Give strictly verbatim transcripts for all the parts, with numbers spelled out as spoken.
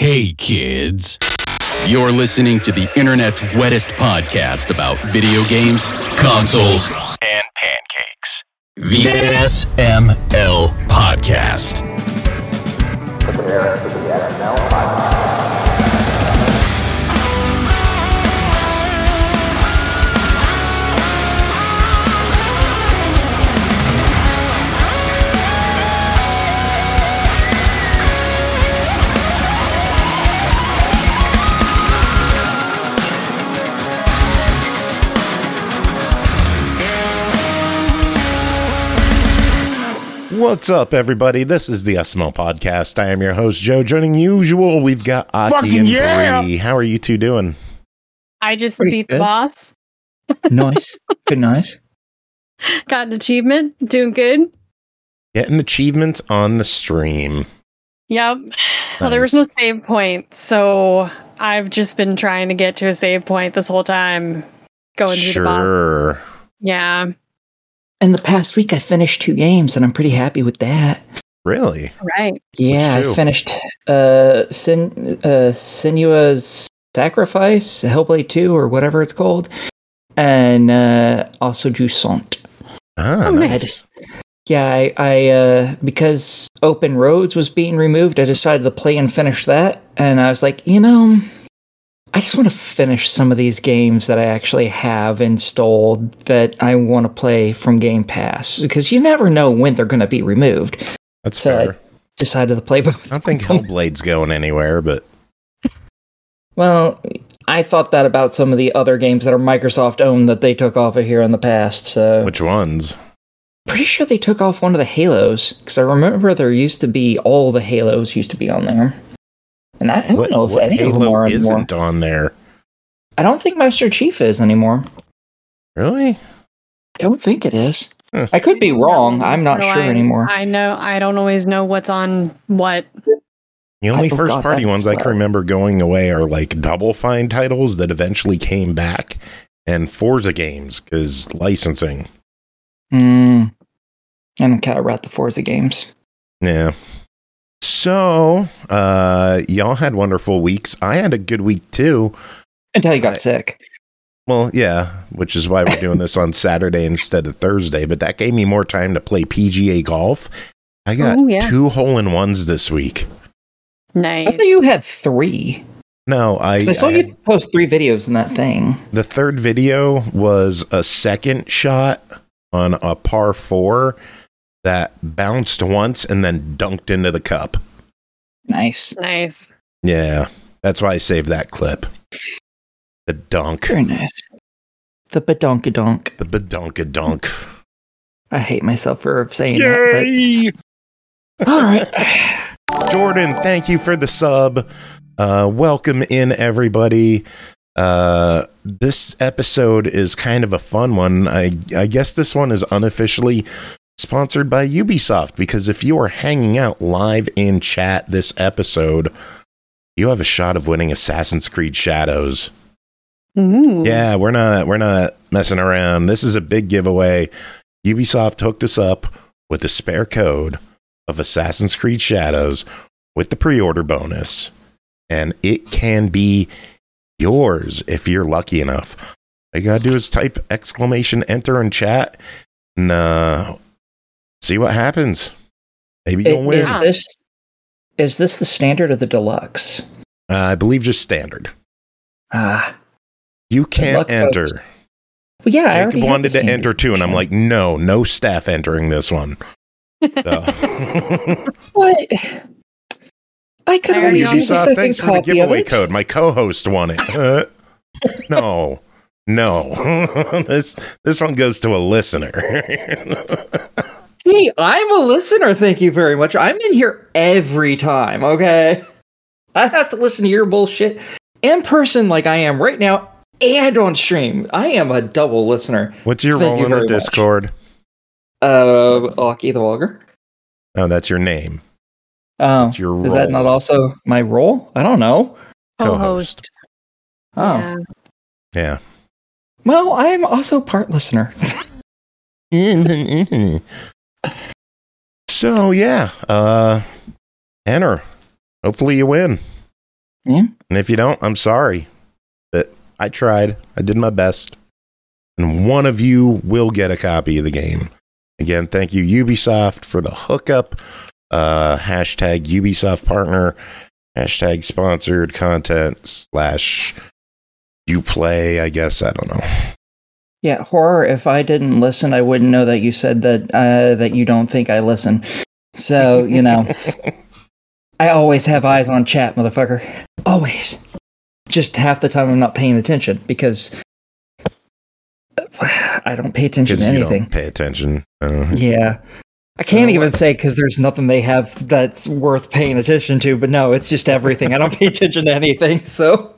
Hey kids, you're listening to the internet's wettest podcast about video games, consoles, and pancakes. The S M L Podcast. Prepare for the S M L Podcast. What's up, everybody? This is the S M L Podcast. I am your host, Joe. Joining usual, we've got Aki Fucking and yeah! Bree. How are you two doing? I just Pretty beat good. the boss. Nice. Good, nice. Got an achievement. Doing good. Getting achievements on the stream. Yep. Well, there was no save point, so I've just been trying to get to a save point this whole time. Going through the boss. Sure. Yeah. In the past week, I finished two games, and I'm pretty happy with that. Really? Right. Yeah, Which two? I finished uh, Sin- uh, Senua's Sacrifice, Hellblade two, or whatever it's called, and uh, also Jusant. Ah, Oh, nice. I just, yeah, I, I uh, because Open Roads was being removed, I decided to play and finish that, and I was like, you know, I just want to finish some of these games that I actually have installed that I want to play from Game Pass, because you never know when they're going to be removed. That's So fair. I decided to play both. I don't think Hellblade's going anywhere, but Well, I thought that about some of the other games that are Microsoft owned that they took off of here in the past, so which ones? pretty sure they took off one of the Halos, because I remember there used to be, all the Halos used to be on there. And I, I don't What, know if what any of them Halo are anymore. isn't on there? I don't think Master Chief is anymore. Really? I don't think it is. Huh. I could be wrong. I'm not No, sure I, anymore. I know. I don't always know what's on what. The only I first forgot party that ones I as can well. remember going away are like Double Fine titles that eventually came back and Forza games because licensing. Hmm. I don't care about the Forza games. Yeah. So, uh, y'all had wonderful weeks. I had a good week too. Until you got I- sick. Well, yeah, which is why we're doing this on Saturday instead of Thursday, but that gave me more time to play P G A golf. I got Oh, yeah. two hole-in-ones this week. Nice. I thought you had three. No, I, 'Cause I saw I you post three videos in that thing. the third video was a second shot on a par four that bounced once and then dunked into the cup. Nice. Nice. Yeah, that's why I saved that clip. The dunk. Very nice. The badonkadonk. The badonkadunk. I hate myself for saying that. But all right. Jordan, thank you for the sub. Uh, welcome in, everybody. Uh, this episode is kind of a fun one. I, I guess this one is unofficially sponsored by Ubisoft, because if you are hanging out live in chat this episode, you have a shot of winning Assassin's Creed Shadows. Ooh. Yeah, we're not we're not messing around. This is a big giveaway. Ubisoft hooked us up with a spare code of Assassin's Creed Shadows with the pre-order bonus, and it can be yours if you're lucky enough. All you gotta do is type exclamation enter in chat and uh, see what happens. Maybe you'll I- win. Is this is this the standard or the deluxe? Uh, I believe just standard. Ah. You can't luck, enter. folks. Well, yeah, I already Jacob had wanted the to standard enter too, and I'm like, version. no, no staff entering this one. So. What? I could I have already used know. a Ubisoft, second thanks for the copy of giveaway it. code. My co-host won it. Uh, no, no, this this one goes to a listener. Hey, I'm a listener. Thank you very much. I'm in here every time. Okay, I have to listen to your bullshit in person, like I am right now, and on stream. I am a double listener. What's your Thank role you in the very much. Discord? Uh, Aki the Vulgar. Oh, that's your name. Oh, What's your is that role? not also my role? I don't know. Co-host. Oh, Yeah. Yeah. well, I am also part listener. So yeah, uh, enter. Hopefully you win. Yeah. And if you don't, I'm sorry. But I tried. I did my best. And one of you will get a copy of the game. Again, thank you, Ubisoft, for the hookup. Uh, hashtag Ubisoft partner. Hashtag sponsored content slash you play, I guess. I don't know. Yeah, horror. If I didn't listen, I wouldn't know that you said that uh, that you don't think I listen. So, you know, I always have eyes on chat, motherfucker. Always. Just half the time I'm not paying attention because I don't pay attention to anything. You don't pay attention. Uh, yeah. I can't even say because there's nothing they have that's worth paying attention to, but no, it's just everything. I don't pay attention to anything, so.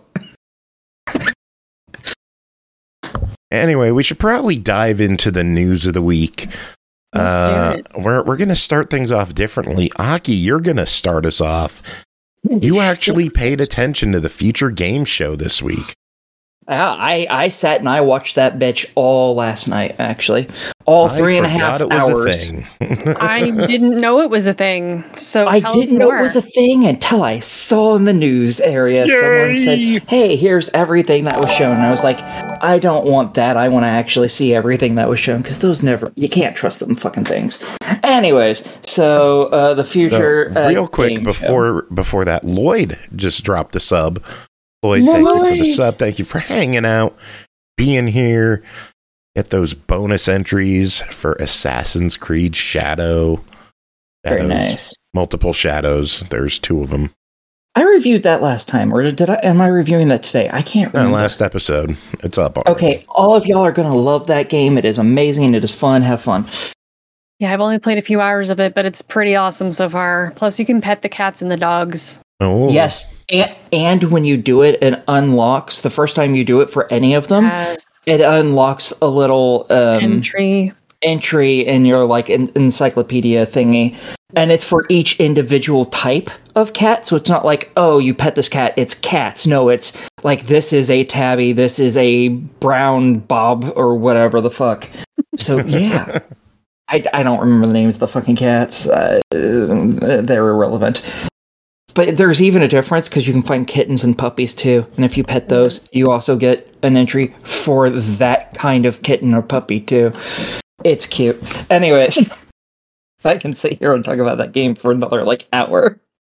Anyway, we should probably dive into the news of the week. Let's uh, do it. We're, we're going to start things off differently. Aki, you're going to start us off. You actually paid attention to the Future Game Show this week. Uh, I, I sat and I watched that bitch all last night, actually. All three I and a half forgot it was hours. a thing. I didn't know it was a thing. So I tell didn't us know more. it was a thing until I saw in the news area someone said, hey, here's everything that was shown. And I was like, I don't want that. I want to actually see everything that was shown because those never, you can't trust them fucking things. Anyways, so uh, the future. So, real uh, quick, game before show. before that, Lloyd just dropped a sub. Lloyd, No thank you for way. the sub. Thank you for hanging out, being here. Get those bonus entries for Assassin's Creed Shadow. Very Shadows. nice. Multiple shadows. There's two of them. I reviewed that last time, or did I? Am I reviewing that today? I can't No, remember. last episode. It's up. Already. Okay, all of y'all are gonna love that game. It is amazing. It is fun. Have fun. Yeah, I've only played a few hours of it, but it's pretty awesome so far. Plus, you can pet the cats and the dogs. Oh. Yes, and, and when you do it, it unlocks, the first time you do it for any of them, Yes. it unlocks a little um, Entry. entry in your like en- encyclopedia thingy. And it's for each individual type of cat. So it's not like, oh, you pet this cat, it's cats. No, it's like, this is a tabby, this is a brown bob, or whatever the fuck. So, yeah. I, I don't remember the names of the fucking cats. Uh, they're irrelevant. But there's even a difference because you can find kittens and puppies too. And if you pet those, you also get an entry for that kind of kitten or puppy too. It's cute. Anyways, so I can sit here and talk about that game for another like hour.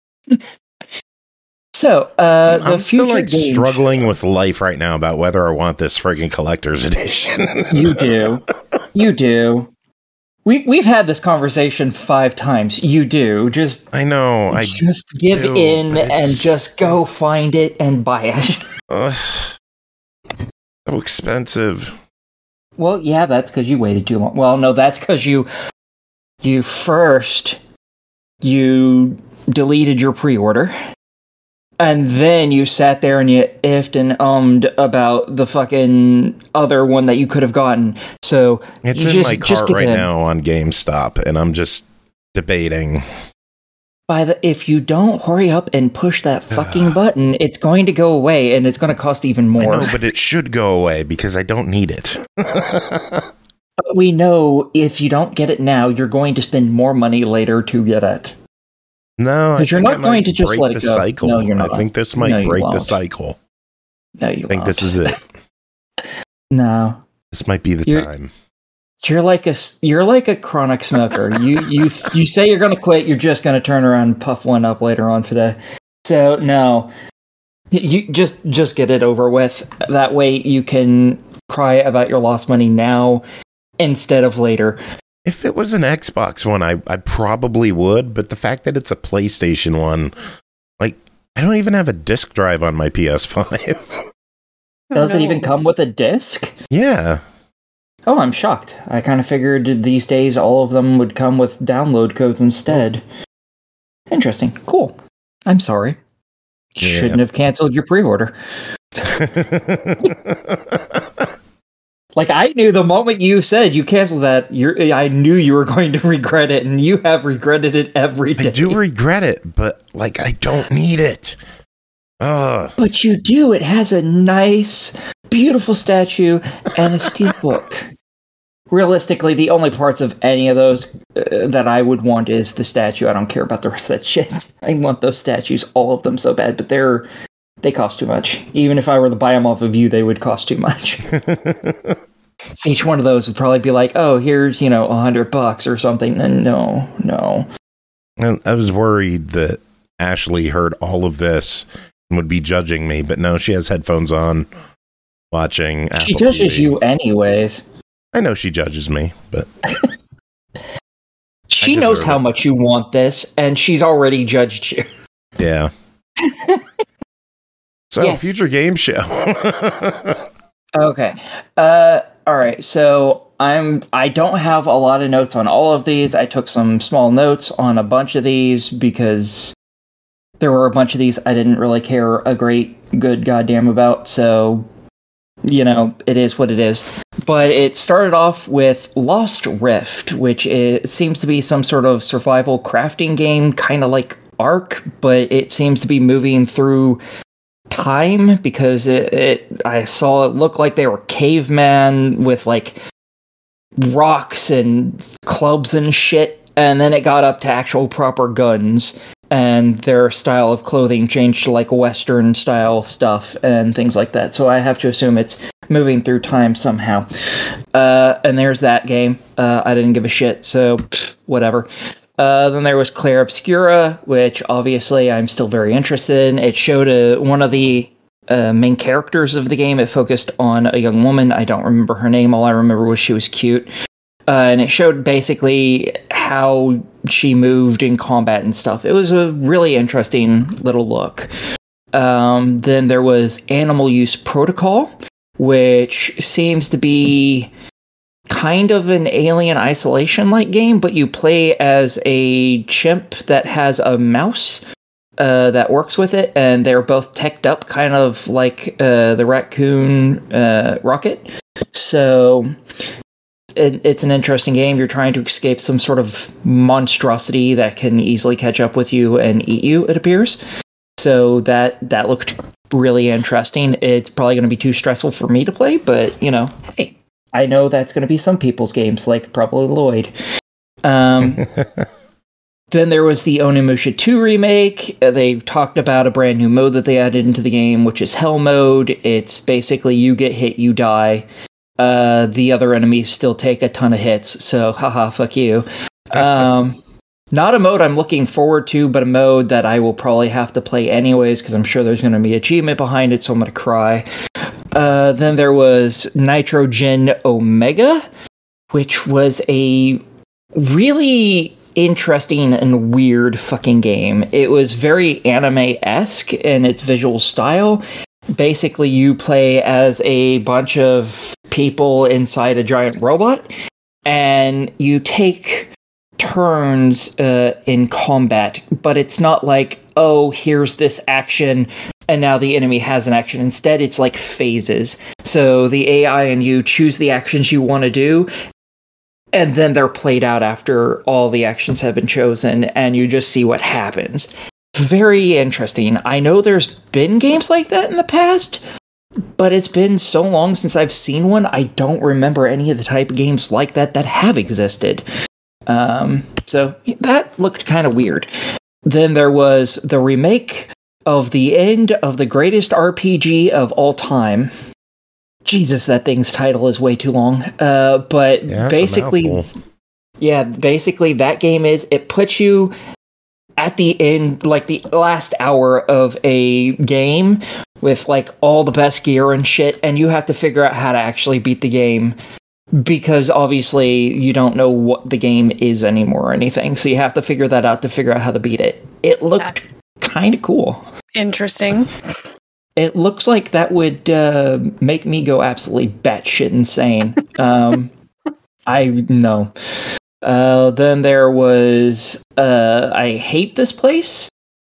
So, uh, the I'm still future like game struggling show- with life right now about whether I want this friggin' collector's edition. You do. You do. We, we've had this conversation five times. You do. Just I know. I just give do, in but and it's- just go find it and buy it. uh, so expensive. Well, yeah, that's because you waited too long. Well, no, that's because you you first you deleted your pre-order, and then you sat there and you ifed and ummed about the fucking other one that you could have gotten. So It's you in just, my just cart give right in. now on GameStop, and I'm just debating. By the if you don't hurry up and push that fucking button, it's going to go away and it's going to cost even more. I know, but it should go away because I don't need it. But we know if you don't get it now, you're going to spend more money later to get it. No, I 'Cause you're think not I might going to just break let it the go. cycle. No, you're not. I think this might No, you break the won't. cycle. No, you I think won't. this is it. No, This might be the You're- time. you're like a s- you're like a chronic smoker. you you you say you're going to quit. You're just going to turn around and puff one up later on today. So no, you just just get it over with. That way you can cry about your lost money now instead of later. If it was an Xbox one, I, I probably would, but the fact that it's a PlayStation one, like, I don't even have a disc drive on my P S five. Does Oh, it no. even come with a disc? Yeah. Oh, I'm shocked. I kind of figured these days all of them would come with download codes instead. Interesting. Cool. I'm sorry. You Yeah. shouldn't have canceled your pre-order. Like, I knew the moment you said you canceled that, you're, I knew you were going to regret it, and you have regretted it every day. I do regret it, but, like, I don't need it. Ugh. But you do. It has a nice, beautiful statue and a steelbook. Realistically, the only parts of any of those uh, that I would want is the statue. I don't care about the rest of that shit. I want those statues, all of them, so bad. But they're they cost too much. Even if I were to buy them off of you, they would cost too much. So each one of those would probably be like, oh, here's, you know, a hundred bucks or something. And no, no. And I was worried that Ashley heard all of this and would be judging me, but no, she has headphones on, watching Apple She judges T V. you anyways. I know she judges me, but she knows how it. much you want this, and she's already judged you. Yeah. So, Yes. future game show. Okay. Uh, all right. So I'm. I don't have a lot of notes on all of these. I took some small notes on a bunch of these because there were a bunch of these I didn't really care a great good goddamn about. So, you know, it is what it is. But it started off with Lost Rift, which is, seems to be some sort of survival crafting game, kind of like Ark, but it seems to be moving through time because it, it I saw it look like they were cavemen with like rocks and clubs and shit, and then it got up to actual proper guns, and their style of clothing changed to like Western style stuff and things like that. So I have to assume it's moving through time somehow. Uh, and there's that game. Uh, I didn't give a shit, so pff, whatever. Uh, then there was Claire Obscura, which obviously I'm still very interested in. It showed a, one of the uh, main characters of the game. It focused on a young woman. I don't remember her name. All I remember was she was cute. Uh, and it showed basically how she moved in combat and stuff. It was a really interesting little look. Um, then there was Animal Use Protocol, which seems to be kind of an Alien Isolation-like game, but you play as a chimp that has a mouse uh, that works with it, and they're both teched up kind of like uh, the raccoon uh, Rocket. So it, it's an interesting game. You're trying to escape some sort of monstrosity that can easily catch up with you and eat you, it appears. So that that looked really interesting. It's probably going to be too stressful for me to play, but, you know, hey, I know that's going to be some people's games, like probably Lloyd. Um, then there was the Onimusha two remake. Uh, they talked about a brand new mode that they added into the game, which is Hell Mode. It's basically you get hit, you die. Uh, the other enemies still take a ton of hits, so haha, fuck you. Um, not a mode I'm looking forward to, but a mode that I will probably have to play anyways, because I'm sure there's going to be achievement behind it, so I'm going to cry. Uh, then there was Nitrogen Omega, which was a really interesting and weird fucking game. It was very anime-esque in its visual style. Basically, you play as a bunch of people inside a giant robot, and you take turns uh, in combat, but it's not like, oh, here's this action, and now the enemy has an action. Instead, it's like phases. So the A I and you choose the actions you want to do, and then they're played out after all the actions have been chosen, and you just see what happens. Very interesting. I know there's been games like that in the past, but it's been so long since I've seen one, I don't remember any of the type of games like that that have existed. Um, so that looked kind of weird. Then there was the remake of the end of the greatest R P G of all time. Jesus, that thing's title is way too long. Uh, but Yeah, basically, yeah, basically that game is, it puts you at the end, like the last hour of a game with like all the best gear and shit, and you have to figure out how to actually beat the game. Because obviously you don't know what the game is anymore or anything, so you have to figure that out to figure out how to beat it. It looked kind of cool. Interesting. It looks like that would uh, make me go absolutely batshit insane. um, I know. Uh, then there was uh, I Hate This Place,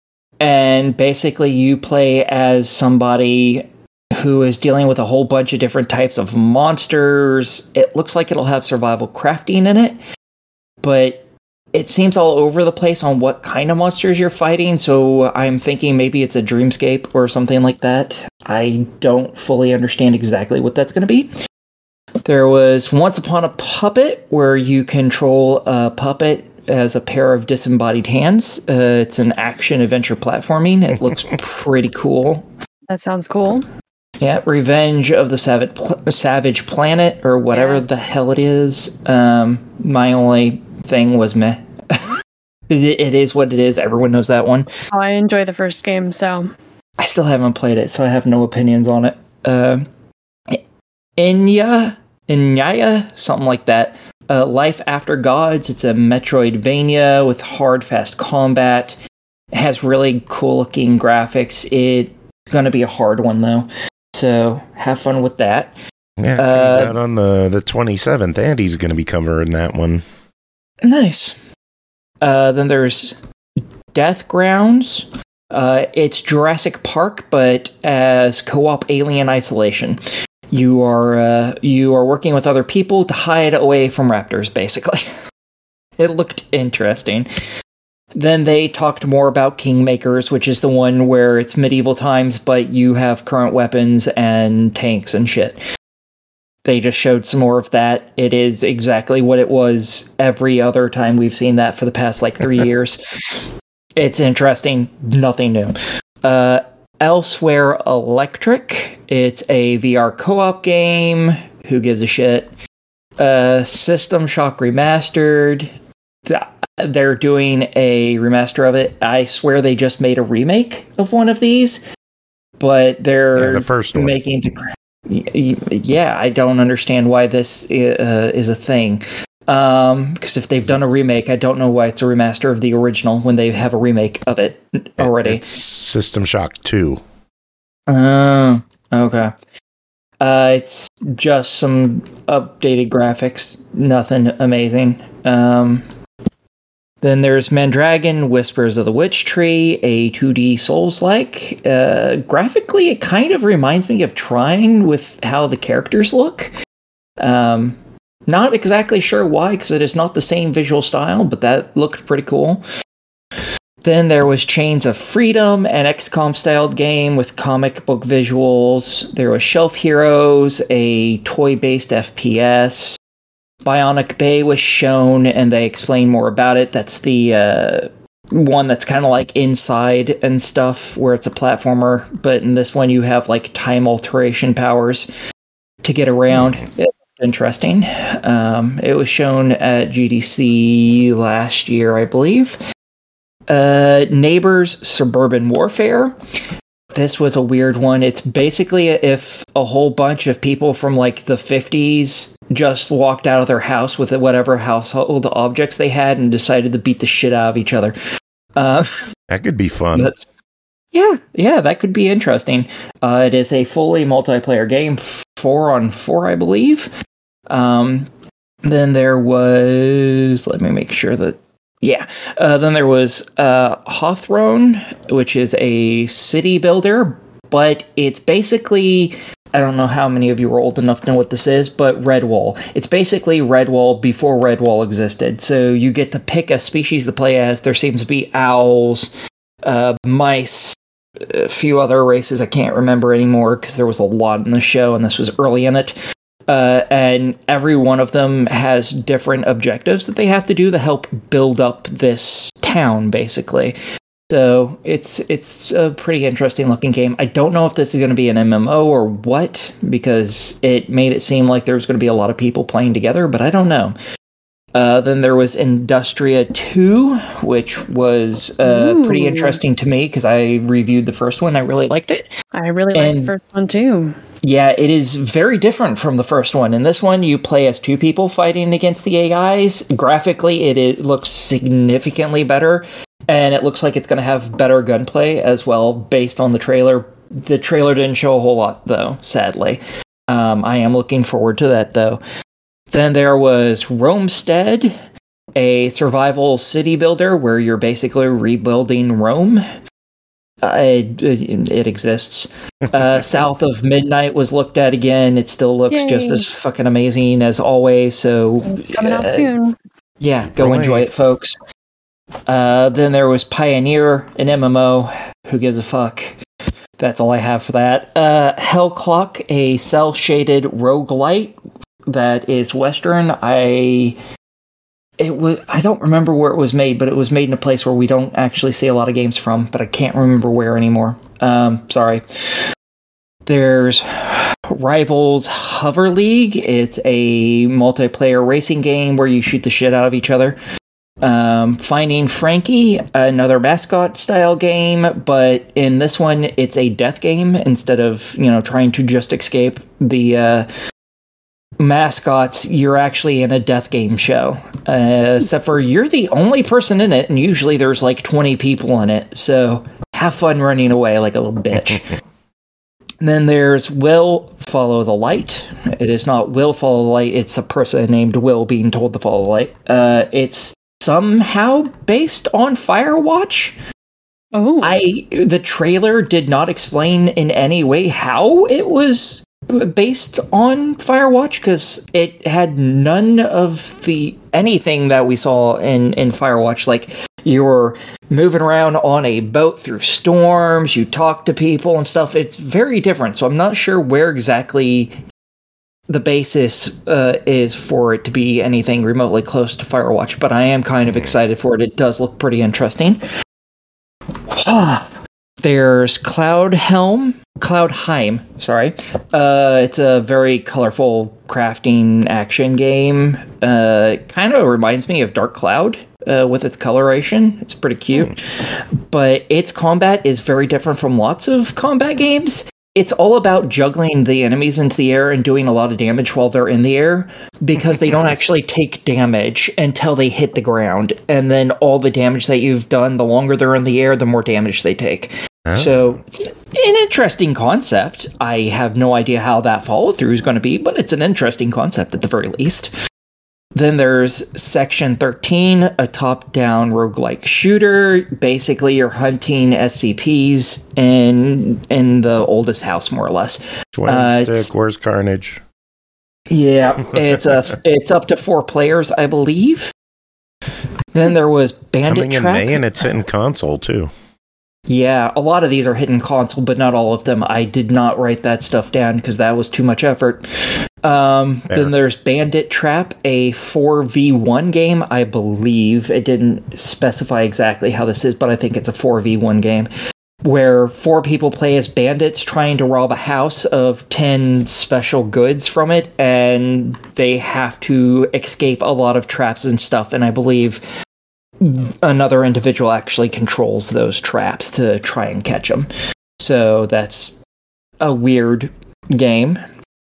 and basically you play as somebody who is dealing with a whole bunch of different types of monsters. It looks like it'll have survival crafting in it, but it seems all over the place on what kind of monsters you're fighting, so I'm thinking maybe it's a dreamscape or something like that. I don't fully understand exactly what that's going to be. There was Once Upon a Puppet, where you control a puppet as a pair of disembodied hands. Uh, it's an action-adventure platforming. It looks pretty cool. That sounds cool. Yeah, Revenge of the Savage, Savage Planet, or whatever yes. the hell it is. Um, my only thing was meh. it, it is what it is. Everyone knows that one. Oh, I enjoy the first game, so... I still haven't played it, so I have no opinions on it. Uh, Inya? Inyaya? Something like that. Uh, Life After Gods. It's a Metroidvania with hard, fast combat. It has really cool-looking graphics. It's going to be a hard one, though. So, have fun with that. Yeah, it uh, comes out on the, the twenty-seventh. Andy's going to be covering that one. Nice. Uh, then there's Death Grounds. Uh, it's Jurassic Park, but as co-op Alien Isolation. You are uh, you are working with other people to hide away from raptors, basically. It looked interesting. Then they talked more about Kingmakers, which is the one where it's medieval times, but you have current weapons and tanks and shit. They just showed some more of that. It is exactly what it was every other time we've seen that for the past, like, three years. It's interesting. Nothing new. Uh, Elsewhere Electric. It's a V R co-op game. Who gives a shit? Uh, System Shock Remastered. They're doing a remaster of it. I swear they just made a remake of one of these, but they're yeah, the first one. making the. Yeah, I don't understand why this uh, is a thing. Um, because if they've done a remake, I don't know why it's a remaster of the original when they have a remake of it already. It's System Shock two. Oh, uh, okay. Uh, it's just some updated graphics, nothing amazing. Um, then there's Mandragon, Whispers of the Witch Tree, a two D Souls-like. Uh, graphically, it kind of reminds me of Trine with how the characters look. Um, not exactly sure why, because it is not the same visual style, but that looked pretty cool. Then there was Chains of Freedom, an X COM-styled game with comic book visuals. There was Shelf Heroes, a toy-based F P S. Bionic Bay was shown, and they explained more about it. That's the uh, one that's kind of like Inside and stuff, where it's a platformer. But in this one, you have like time alteration powers to get around. Mm. Interesting. Um, it was shown at G D C last year, I believe. Uh, Neighbors Suburban Warfare. This was a weird one. It's basically if a whole bunch of people from like the fifties just walked out of their house with whatever household objects they had and decided to beat the shit out of each other. Uh, that could be fun. Yeah, yeah, that could be interesting. Uh, it is a fully multiplayer game, four on four, I believe. Um, then there was, let me make sure that, yeah, uh, then there was uh, Hawthorne, which is a city builder, but it's basically, I don't know how many of you are old enough to know what this is, but Redwall. It's basically Redwall before Redwall existed. So you get to pick a species to play as. There seems to be owls, uh, mice, a few other races I can't remember anymore because there was a lot in the show and this was early in it. Uh, and every one of them has different objectives that they have to do to help build up this town, basically. So it's it's a pretty interesting looking game. I don't know if this is going to be an M M O or what, because it made it seem like there was going to be a lot of people playing together, but I don't know. Uh, then there was Industria two, which was uh, pretty interesting to me because I reviewed the first one. I really liked it. I really liked the first one too. Yeah, it is very different from the first one. In this one, you play as two people fighting against the A Is. Graphically, it, it looks significantly better, and it looks like it's going to have better gunplay as well, based on the trailer. The trailer didn't show a whole lot, though, sadly. Um, I am looking forward to that, though. Then there was Romestead, a survival city builder where you're basically rebuilding Rome. Uh, it, it, it exists. Uh, South of Midnight was looked at again. It still looks Yay. just as fucking amazing as always. So it's coming uh, out soon. Yeah, go right. enjoy it, folks. Uh, then there was Pioneer, an M M O. Who gives a fuck? That's all I have for that. Uh, Hellclock, a cel-shaded roguelite that is Western. I it was I don't remember where it was made, but it was made in a place where we don't actually see a lot of games from, but I can't remember where anymore. Um, sorry. there's Rivals Hover League. It's a multiplayer racing game where you shoot the shit out of each other. Um, Finding Frankie, another mascot style game, but in this one, it's a death game instead of, you know, trying to just escape the uh, mascots. You're actually in a death game show, uh, except for you're the only person in it, and usually there's like twenty people in it, so have fun running away like a little bitch. And then there's Will Follow the Light. It is not Will Follow the Light, it's a person named Will being told to follow the light. Uh, it's somehow based on Firewatch. Oh, I the trailer did not explain in any way how it was based on Firewatch, because it had none of the anything that we saw in in Firewatch. Like, you were moving around on a boat through storms, you talk to people and stuff. It's very different, so I'm not sure where exactly the basis uh, is for it to be anything remotely close to Firewatch, but I am kind of excited for it. It does look pretty interesting. There's Cloud Helm, Cloudheim, sorry. Uh, it's a very colorful crafting action game. Uh, kind of reminds me of Dark Cloud uh, with its coloration. It's pretty cute. Mm. But its combat is very different from lots of combat games. It's all about juggling the enemies into the air and doing a lot of damage while they're in the air, because they don't actually take damage until they hit the ground. And then all the damage that you've done, the longer they're in the air, the more damage they take. Oh. So it's an interesting concept. I have no idea how that follow through is going to be, but it's an interesting concept at the very least. Then there's Section thirteen, a top-down roguelike shooter. Basically, you're hunting S C Ps in in the oldest house, more or less. Twin uh, stick, where's Carnage? Yeah, it's a it's up to four players, I believe. Then there was Bandit Coming in Track. May, and it's hitting console too. Yeah, a lot of these are hitting console, but not all of them. I did not write that stuff down because that was too much effort. Um, then there's Bandit Trap, a four v one game, I believe. It didn't specify exactly how this is, but I think it's a four v one game, where four people play as bandits trying to rob a house of ten special goods from it, and they have to escape a lot of traps and stuff, and I believe another individual actually controls those traps to try and catch them. So that's a weird game.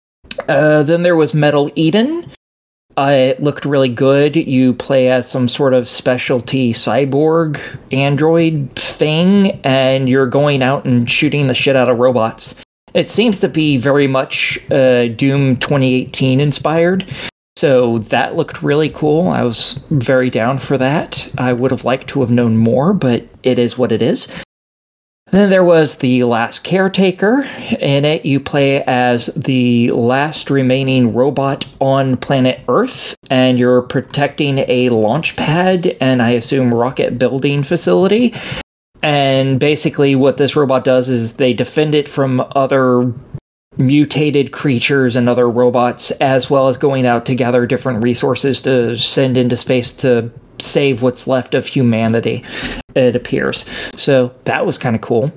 Uh, then there was Metal Eden. Uh, it looked really good. You play as some sort of specialty cyborg android thing, and you're going out and shooting the shit out of robots. It seems to be very much uh, Doom twenty eighteen inspired. So that looked really cool. I was very down for that. I would have liked to have known more, but it is what it is. Then there was The Last Caretaker. In it, you play as the last remaining robot on planet Earth, and you're protecting a launch pad and, I assume, rocket building facility. And basically what this robot does is they defend it from other mutated creatures and other robots, as well as going out to gather different resources to send into space to save what's left of humanity, it appears. So that was kind of cool.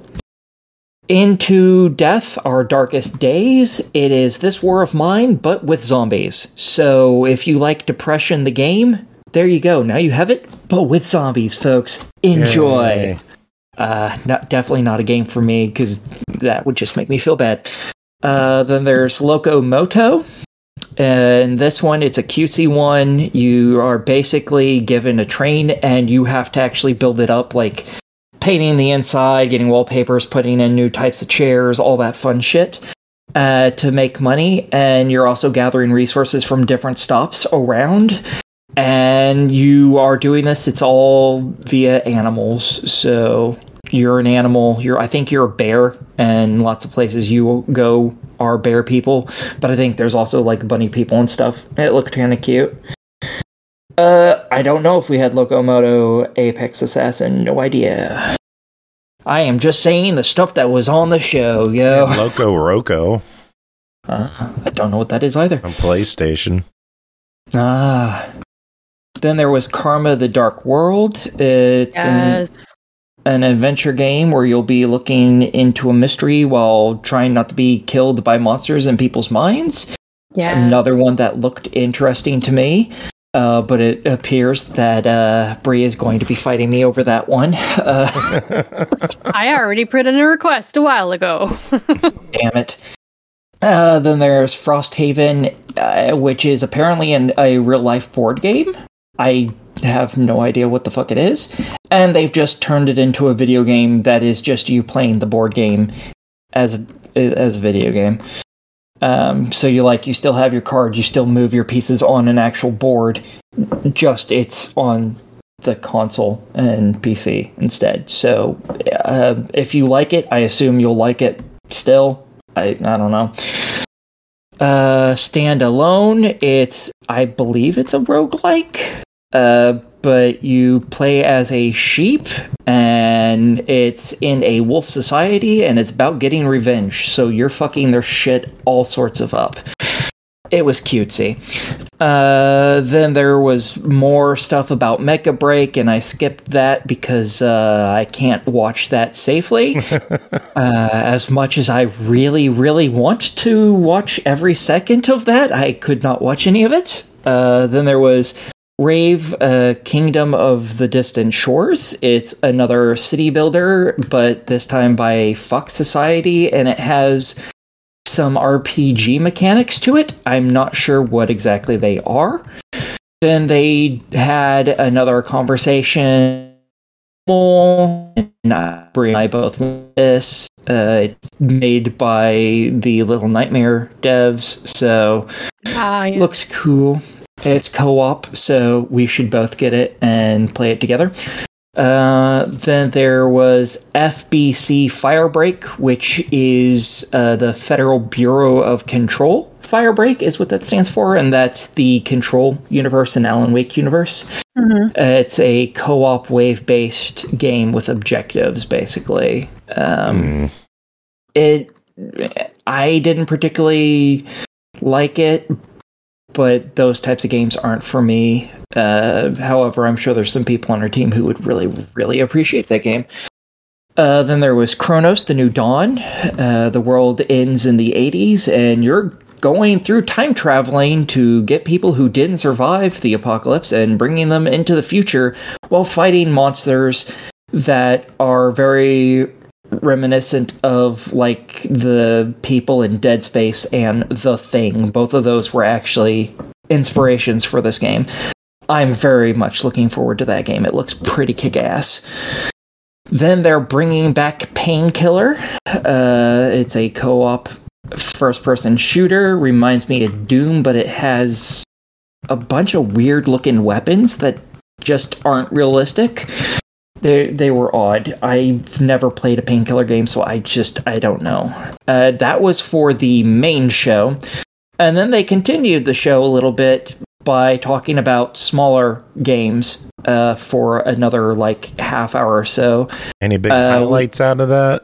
Into Death, Our Darkest Days. It is This War of Mine, but with zombies. So if you like Depression the game, there you go. Now you have it, but with zombies, folks. Enjoy. Yay. Uh, not, definitely not a game for me, because that would just make me feel bad. Uh, then there's Locomoto. And this one, it's a cutesy one. You are basically given a train, and you have to actually build it up, like painting the inside, getting wallpapers, putting in new types of chairs, all that fun shit, uh, to make money. And you're also gathering resources from different stops around. And you are doing this, it's all via animals. So you're an animal. You're, I think you're a bear, and lots of places you go are bear people, but I think there's also like bunny people and stuff. It looked kind of cute. Uh, I don't know if we had Locomoto Apex Assassin. No idea. I am just saying the stuff that was on the show, yo. And Loco Roco. Uh, I don't know what that is either. On PlayStation. Ah. Then there was Karma: The Dark World. It's yes. an adventure game where you'll be looking into a mystery while trying not to be killed by monsters in people's minds. Yes. Another one that looked interesting to me. Uh, but it appears that uh, Bree is going to be fighting me over that one. Uh, I already put in a request a while ago. Damn it. Uh, then there's Frosthaven, uh, which is apparently an, a real-life board game. I have no idea what the fuck it is. And they've just turned it into a video game that is just you playing the board game as a, as a video game. Um, so you like, you still have your cards, you still move your pieces on an actual board, just it's on the console and P C instead. So uh, if you like it, I assume you'll like it still. I, I don't know. Uh, Standalone, it's, I believe it's a roguelike, uh, but you play as a sheep, and it's in a wolf society, and it's about getting revenge, so you're fucking their shit all sorts of up. It was cutesy. Uh, then there was more stuff about Mecha Break, and I skipped that because uh, I can't watch that safely. uh, as much as I really, really want to watch every second of that, I could not watch any of it. Uh, then there was Rave, uh, Kingdom of the Distant Shores. It's another city builder, but this time by a fuck society, and it has some R P G mechanics to it. I'm not sure what exactly they are. Then they had another conversation. And Brie and I both want this. Uh, it's made by the Little Nightmare devs, so Ah, yes. looks cool. It's co-op, so we should both get it and play it together. Uh, then there was F B C Firebreak, which is uh, the Federal Bureau of Control. Firebreak is what that stands for, and that's the Control universe and Alan Wake universe. Mm-hmm. Uh, it's a co-op wave-based game with objectives, basically. Um, Mm. It, I didn't particularly like it, but those types of games aren't for me. Uh, however, I'm sure there's some people on our team who would really, really appreciate that game. Uh, then there was Chronos, The New Dawn. Uh, the world ends in the eighties, and you're going through time traveling to get people who didn't survive the apocalypse and bringing them into the future while fighting monsters that are very reminiscent of like the people in Dead Space and The Thing. Both of those were actually inspirations for this game. I'm very much looking forward to that game. It looks pretty kick-ass. Then they're bringing back Painkiller. Uh, it's a co-op first-person shooter. Reminds me of Doom, but it has a bunch of weird-looking weapons that just aren't realistic. They they were odd. I've never played a Painkiller game, so I just, I don't know. Uh, that was for the main show. And then they continued the show a little bit by talking about smaller games uh, for another, like, half hour or so. Any big Uh, highlights out of that?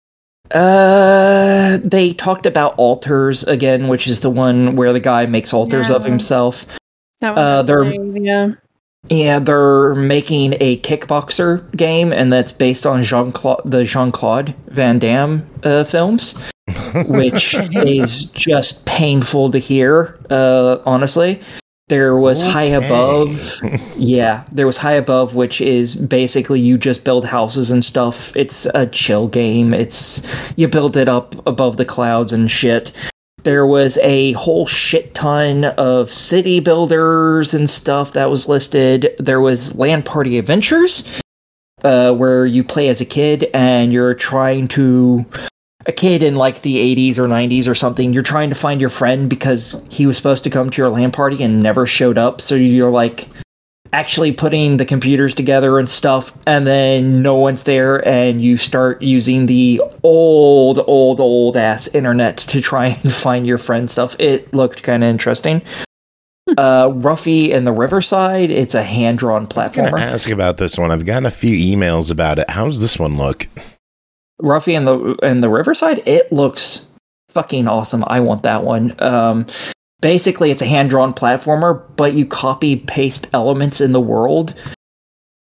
Uh, they talked about Altars again, which is the one where the guy makes altars Yeah. of himself. That one Uh, I'm they're- playing, yeah. Yeah, they're making a kickboxer game, and that's based on Jean-Claude, the Jean-Claude Van Damme uh, films, which is just painful to hear, uh, honestly. There was High Okay. Above. Yeah, there was High Above, which is basically you just build houses and stuff. It's a chill game. It's you build it up above the clouds and shit. There was a whole shit ton of city builders and stuff that was listed. There was Land Party Adventures, uh, where you play as a kid and you're trying to... A kid in like the eighties or nineties or something, you're trying to find your friend because he was supposed to come to your LAN party and never showed up, so you're like actually putting the computers together and stuff, and then no one's there, and you start using the old, old, old ass internet to try and find your friend stuff. It looked kind of interesting. Uh, Ruffy and the Riverside, it's a hand-drawn I was going to platformer. ask about this one. I've gotten a few emails about it. How's this one look? Ruffy and the and the Riverside, it looks fucking awesome. I want that one. Um, basically, it's a hand-drawn platformer, but you copy paste elements in the world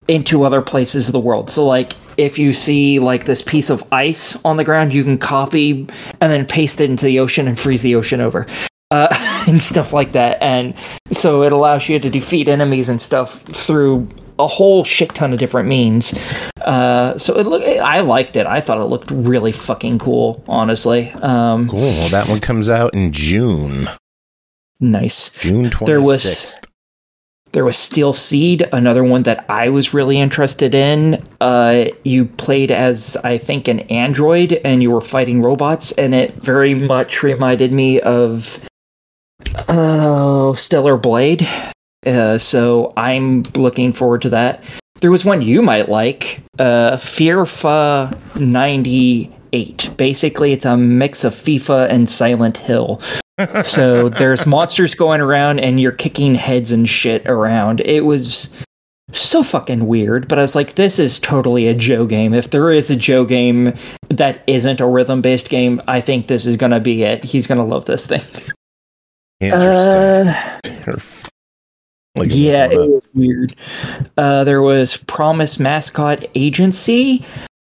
into other places of the world. So like if you see like this piece of ice on the ground, you can copy and then paste it into the ocean and freeze the ocean over. Uh, and stuff like that. And so it allows you to defeat enemies and stuff through a whole shit ton of different means. Uh, so it look, I liked it. I thought it looked really fucking cool, honestly. Um, cool. Well, that one comes out in June. Nice. June twenty-sixth. There was, there was Steel Seed, another one that I was really interested in. Uh, you played as, I think, an android, and you were fighting robots, and it very much reminded me of Oh, Stellar Blade. Uh, so I'm looking forward to that. There was one you might like, uh, FIFA ninety-eight. Basically, it's a mix of FIFA and Silent Hill. So there's monsters going around and you're kicking heads and shit around. It was so fucking weird, but I was like, this is totally a Joe game. If there is a Joe game that isn't a rhythm-based game, I think this is going to be it. He's going to love this thing. Interesting. Uh, yeah, it was weird. Uh, there was Promise Mascot Agency.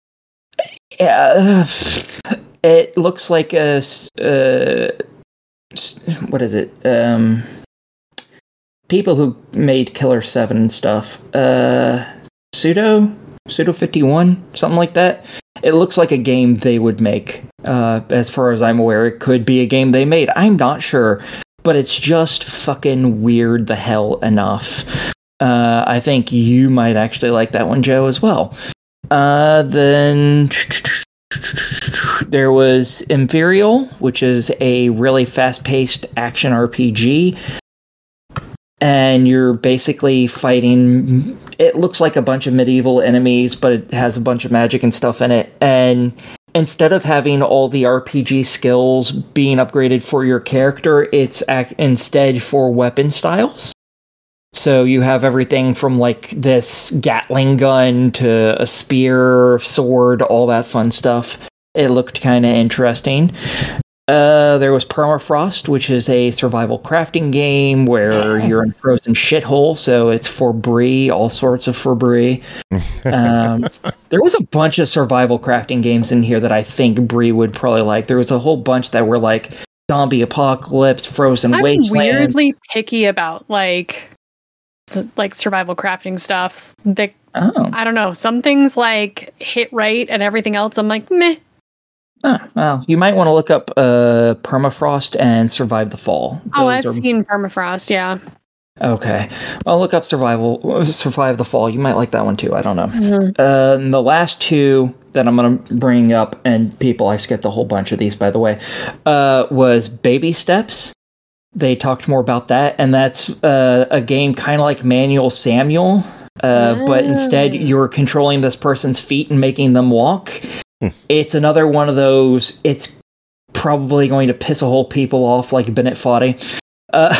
Uh, it looks like a uh, what is it? Um, people who made Killer Seven and stuff. Uh, Pseudo Pseudo fifty-one, something like that. It looks like a game they would make. Uh, as far as I'm aware, it could be a game they made. I'm not sure. But it's just fucking weird the hell enough. Uh, I think you might actually like that one, Joe, as well. Uh, then there was Imperial, which is a really fast-paced action R P G. And you're basically fighting... It looks like a bunch of medieval enemies, but it has a bunch of magic and stuff in it. And instead of having all the R P G skills being upgraded for your character, it's ac- instead for weapon styles. So you have everything from like this Gatling gun to a spear, sword, all that fun stuff. It looked kind of interesting. Uh, there was Permafrost, which is a survival crafting game where you're in a frozen shithole, so it's for Brie, all sorts of for Brie. Um, there was a bunch of survival crafting games in here that I think Brie would probably like. There was a whole bunch that were like Zombie Apocalypse, Frozen I'm Wasteland. I'm weirdly picky about like like survival crafting stuff. That Oh. I don't know. Some things like hit right, and everything else I'm like meh. Oh, well, you might want to look up uh, Permafrost and Survive the Fall. Oh, Those I've are... seen Permafrost, yeah. Okay. I'll look up Survival, Survive the Fall. You might like that one too. I don't know. Mm-hmm. Uh, and the last two that I'm going to bring up, and people, I skipped a whole bunch of these, by the way, uh, was Baby Steps. They talked more about that, and that's uh, a game kind of like Manual Samuel, uh, oh. but instead you're controlling this person's feet and making them walk. It's another one of those, it's probably going to piss a whole people off like Bennett Foddy. Uh,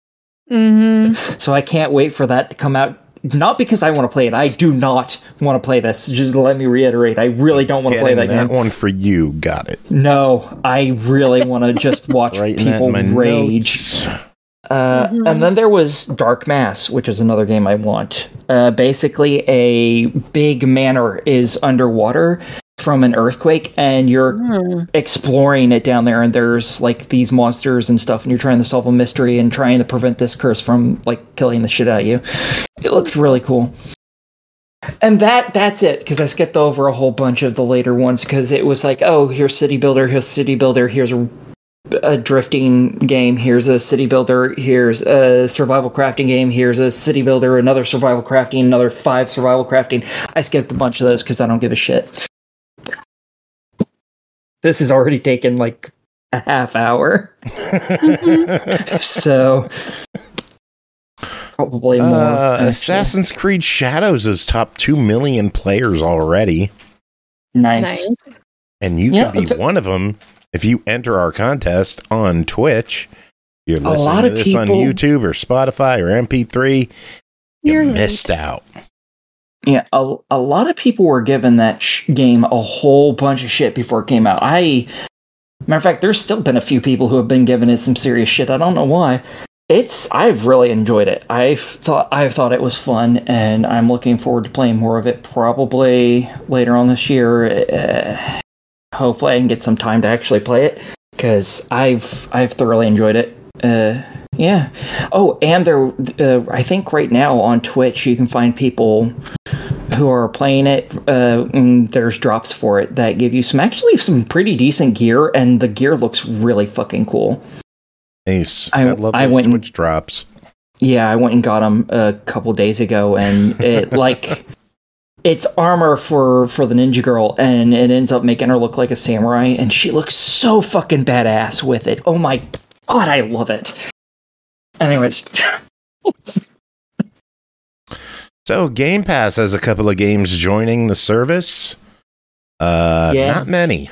mm-hmm. So I can't wait for that to come out. Not because I want to play it. I do not want to play this. Just let me reiterate. I really don't want to play that, that game. That one for you. Got it. No, I really want to just watch people rage. Uh, mm-hmm. And then there was Dark Mass, which is another game I want. Uh, basically, a big manor is underwater from an earthquake, and you're mm. exploring it down there, and there's like these monsters and stuff, and you're trying to solve a mystery and trying to prevent this curse from like killing the shit out of you. It looked really cool. And that that's it, because I skipped over a whole bunch of the later ones, because it was like, oh, here's City Builder, here's City Builder, here's a, a drifting game, here's a City Builder, here's a survival crafting game, here's a City Builder, another survival crafting, another five survival crafting. I skipped a bunch of those because I don't give a shit. This has already taken like a half hour. So probably more. Uh, Assassin's Creed Shadows is top two million players already. Nice. nice. And you yeah, can be th- one of them if you enter our contest on Twitch. You're listening a lot to of this people, on YouTube or Spotify or M P three. You missed nice. out. Yeah, a, a lot of people were giving that sh- game a whole bunch of shit before it came out. I, matter of fact, there's still been a few people who have been giving it some serious shit. I don't know why. It's I've really enjoyed it. I've thought I've thought it was fun, and I'm looking forward to playing more of it. Probably later on this year. Uh, hopefully, I can get some time to actually play it because I've I've thoroughly enjoyed it. Uh, yeah. Oh, and there, uh, I think right now on Twitch you can find people who are playing it. Uh, and there's drops for it that give you some actually some pretty decent gear, and the gear looks really fucking cool. Nice. I, I love I those went Twitch drops. Yeah, I went and got them a couple days ago, and it like it's armor for for the ninja girl, and it ends up making her look like a samurai, and she looks so fucking badass with it. Oh my god, I love it. Anyways, so Game Pass has a couple of games joining the service. Uh, yes. Not many.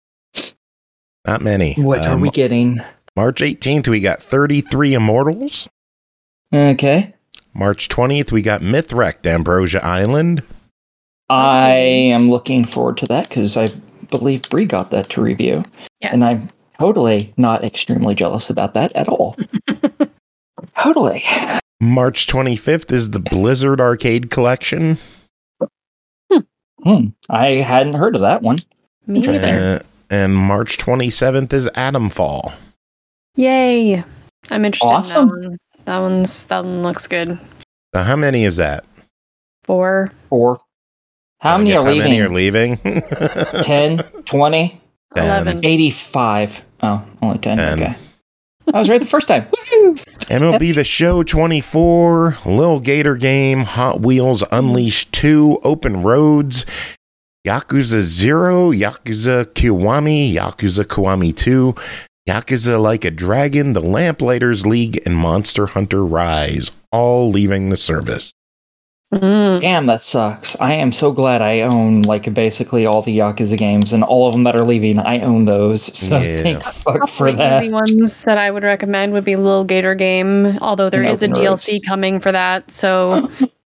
Not many. What um, are we getting? March eighteenth, we got thirty-three Immortals. Okay. March twentieth, we got Mythwrecked Ambrosia Island. I am looking forward to that because I believe Bree got that to review. Yes. And I'm totally not extremely jealous about that at all. Totally. March twenty-fifth is the Blizzard Arcade Collection. Hmm. I hadn't heard of that one. Me Interesting. either. Uh, and March twenty-seventh is Atomfall. Yay. I'm interested Awesome. in that one. That one's that one looks good. So how many is that? Four. Four. How I many guess are how leaving? many are leaving? ten, twenty, Ten. Eleven. eighty-five. Oh, only ten. ten. Okay. I was right the first time. Woohoo! M L B The Show twenty-four, Lil Gator Game, Hot Wheels Unleashed two, Open Roads, Yakuza zero, Yakuza Kiwami, Yakuza Kiwami two, Yakuza Like a Dragon, The Lamplighters League, and Monster Hunter Rise, all leaving the service. Mm. Damn, that sucks. I am so glad I own like basically all the Yakuza games, and all of them that are leaving, I own those. So Yeah. thank fuck for The that. easy ones that I would recommend would be Lil Gator Game, although there And is a Open D L C Roads. coming for that, so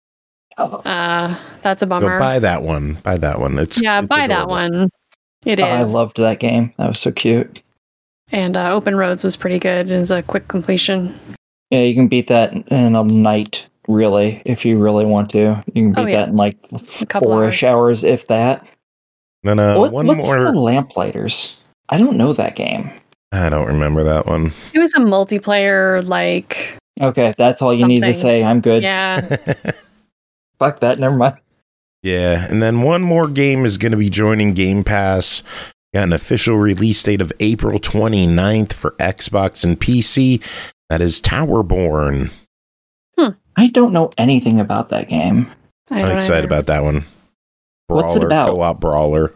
uh, that's a Go bummer. buy that one. Buy that one. It's yeah, it's buy that adorable. one. It is. Oh, I loved that game. That was so cute. And uh, Open Roads was pretty good. It was a quick completion. Yeah, you can beat that in a night, really, if you really want to. You can beat Oh, yeah. that in like couple four-ish hours. if that. Then uh, what, one what's more. the Lamplighters? I don't know that game. I don't remember that one. It was a multiplayer, like, Okay, that's all you need to Something. say. I'm good. yeah. Fuck that. Never mind. Yeah, and then one more game is going to be joining Game Pass. Got an official release date of April twenty-ninth for Xbox and P C. That is Towerborn. I don't know anything about that game. I I'm don't excited either. about that one. Brawler, What's it about? Co-op brawler.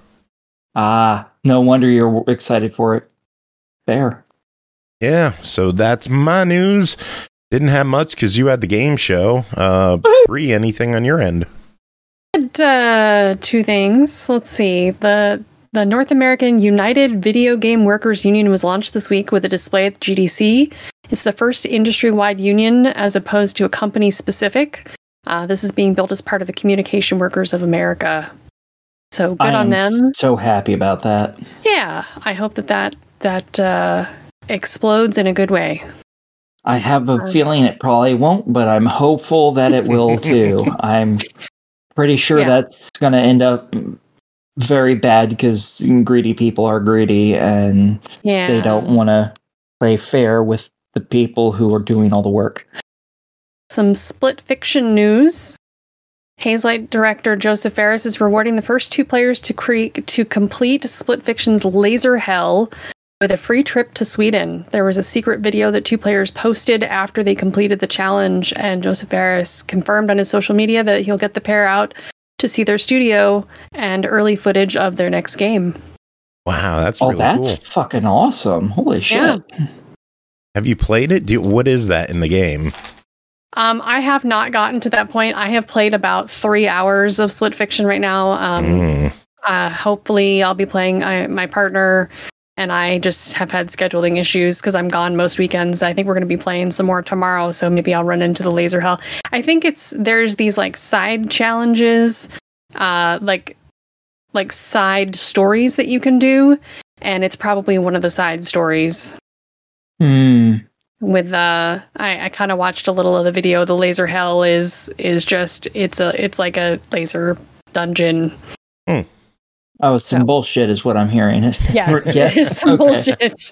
Ah, no wonder you're excited for it. Fair. Yeah, so that's my news. Didn't have much because you had the game show. Uh, Bree, anything on your end? Had, uh, two things. Let's see. The the North American United Video Game Workers Union was launched this week with a display at G D C. It's the first industry-wide union as opposed to a company-specific. Uh, this is being built as part of the Communication Workers of America. So good I on am them. so happy about that. Yeah, I hope that that, that uh, explodes in a good way. I have a Um, feeling it probably won't, but I'm hopeful that it will too. I'm pretty sure Yeah. that's going to end up very bad because greedy people are greedy and Yeah. they don't want to play fair with the people who are doing all the work. Some split fiction news. Hazelight director Joseph Ferris is rewarding the first two players to create to complete Split Fiction's Laser Hell with a free trip to Sweden. There was a secret video that two players posted after they completed the challenge, and Joseph Ferris confirmed on his social media that he'll get the pair out to see their studio and early footage of their next game. Wow, that's Oh, really that's cool. fucking awesome. Holy shit. Yeah. Have you played it? Do you, what is that in the game? Um, I have not gotten to that point. I have played about three hours of Split Fiction right now. Um, Mm. uh, hopefully, I'll be playing. I, my partner and I just have had scheduling issues because I'm gone most weekends. I think we're going to be playing some more tomorrow, so maybe I'll run into the Laser Hell. I think it's there's these like side challenges, uh, like like side stories that you can do, and it's probably one of the side stories. Hmm. with uh I, I kind of watched a little of the video. The laser hell is is just it's a it's like a laser dungeon. Hmm. Oh, some So- bullshit is what I'm hearing. Yes, Yes, it's some okay. bullshit.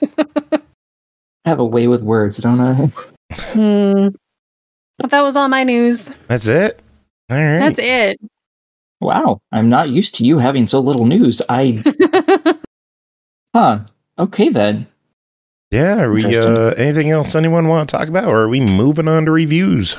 I have a way with words, don't I? Hmm. But that was all my news. That's it. All right. That's it. Wow, I'm not used to you having so little news. I, huh? Okay then. Yeah. Are we? Interesting. Uh, anything else anyone want to talk about, or are we moving on to reviews?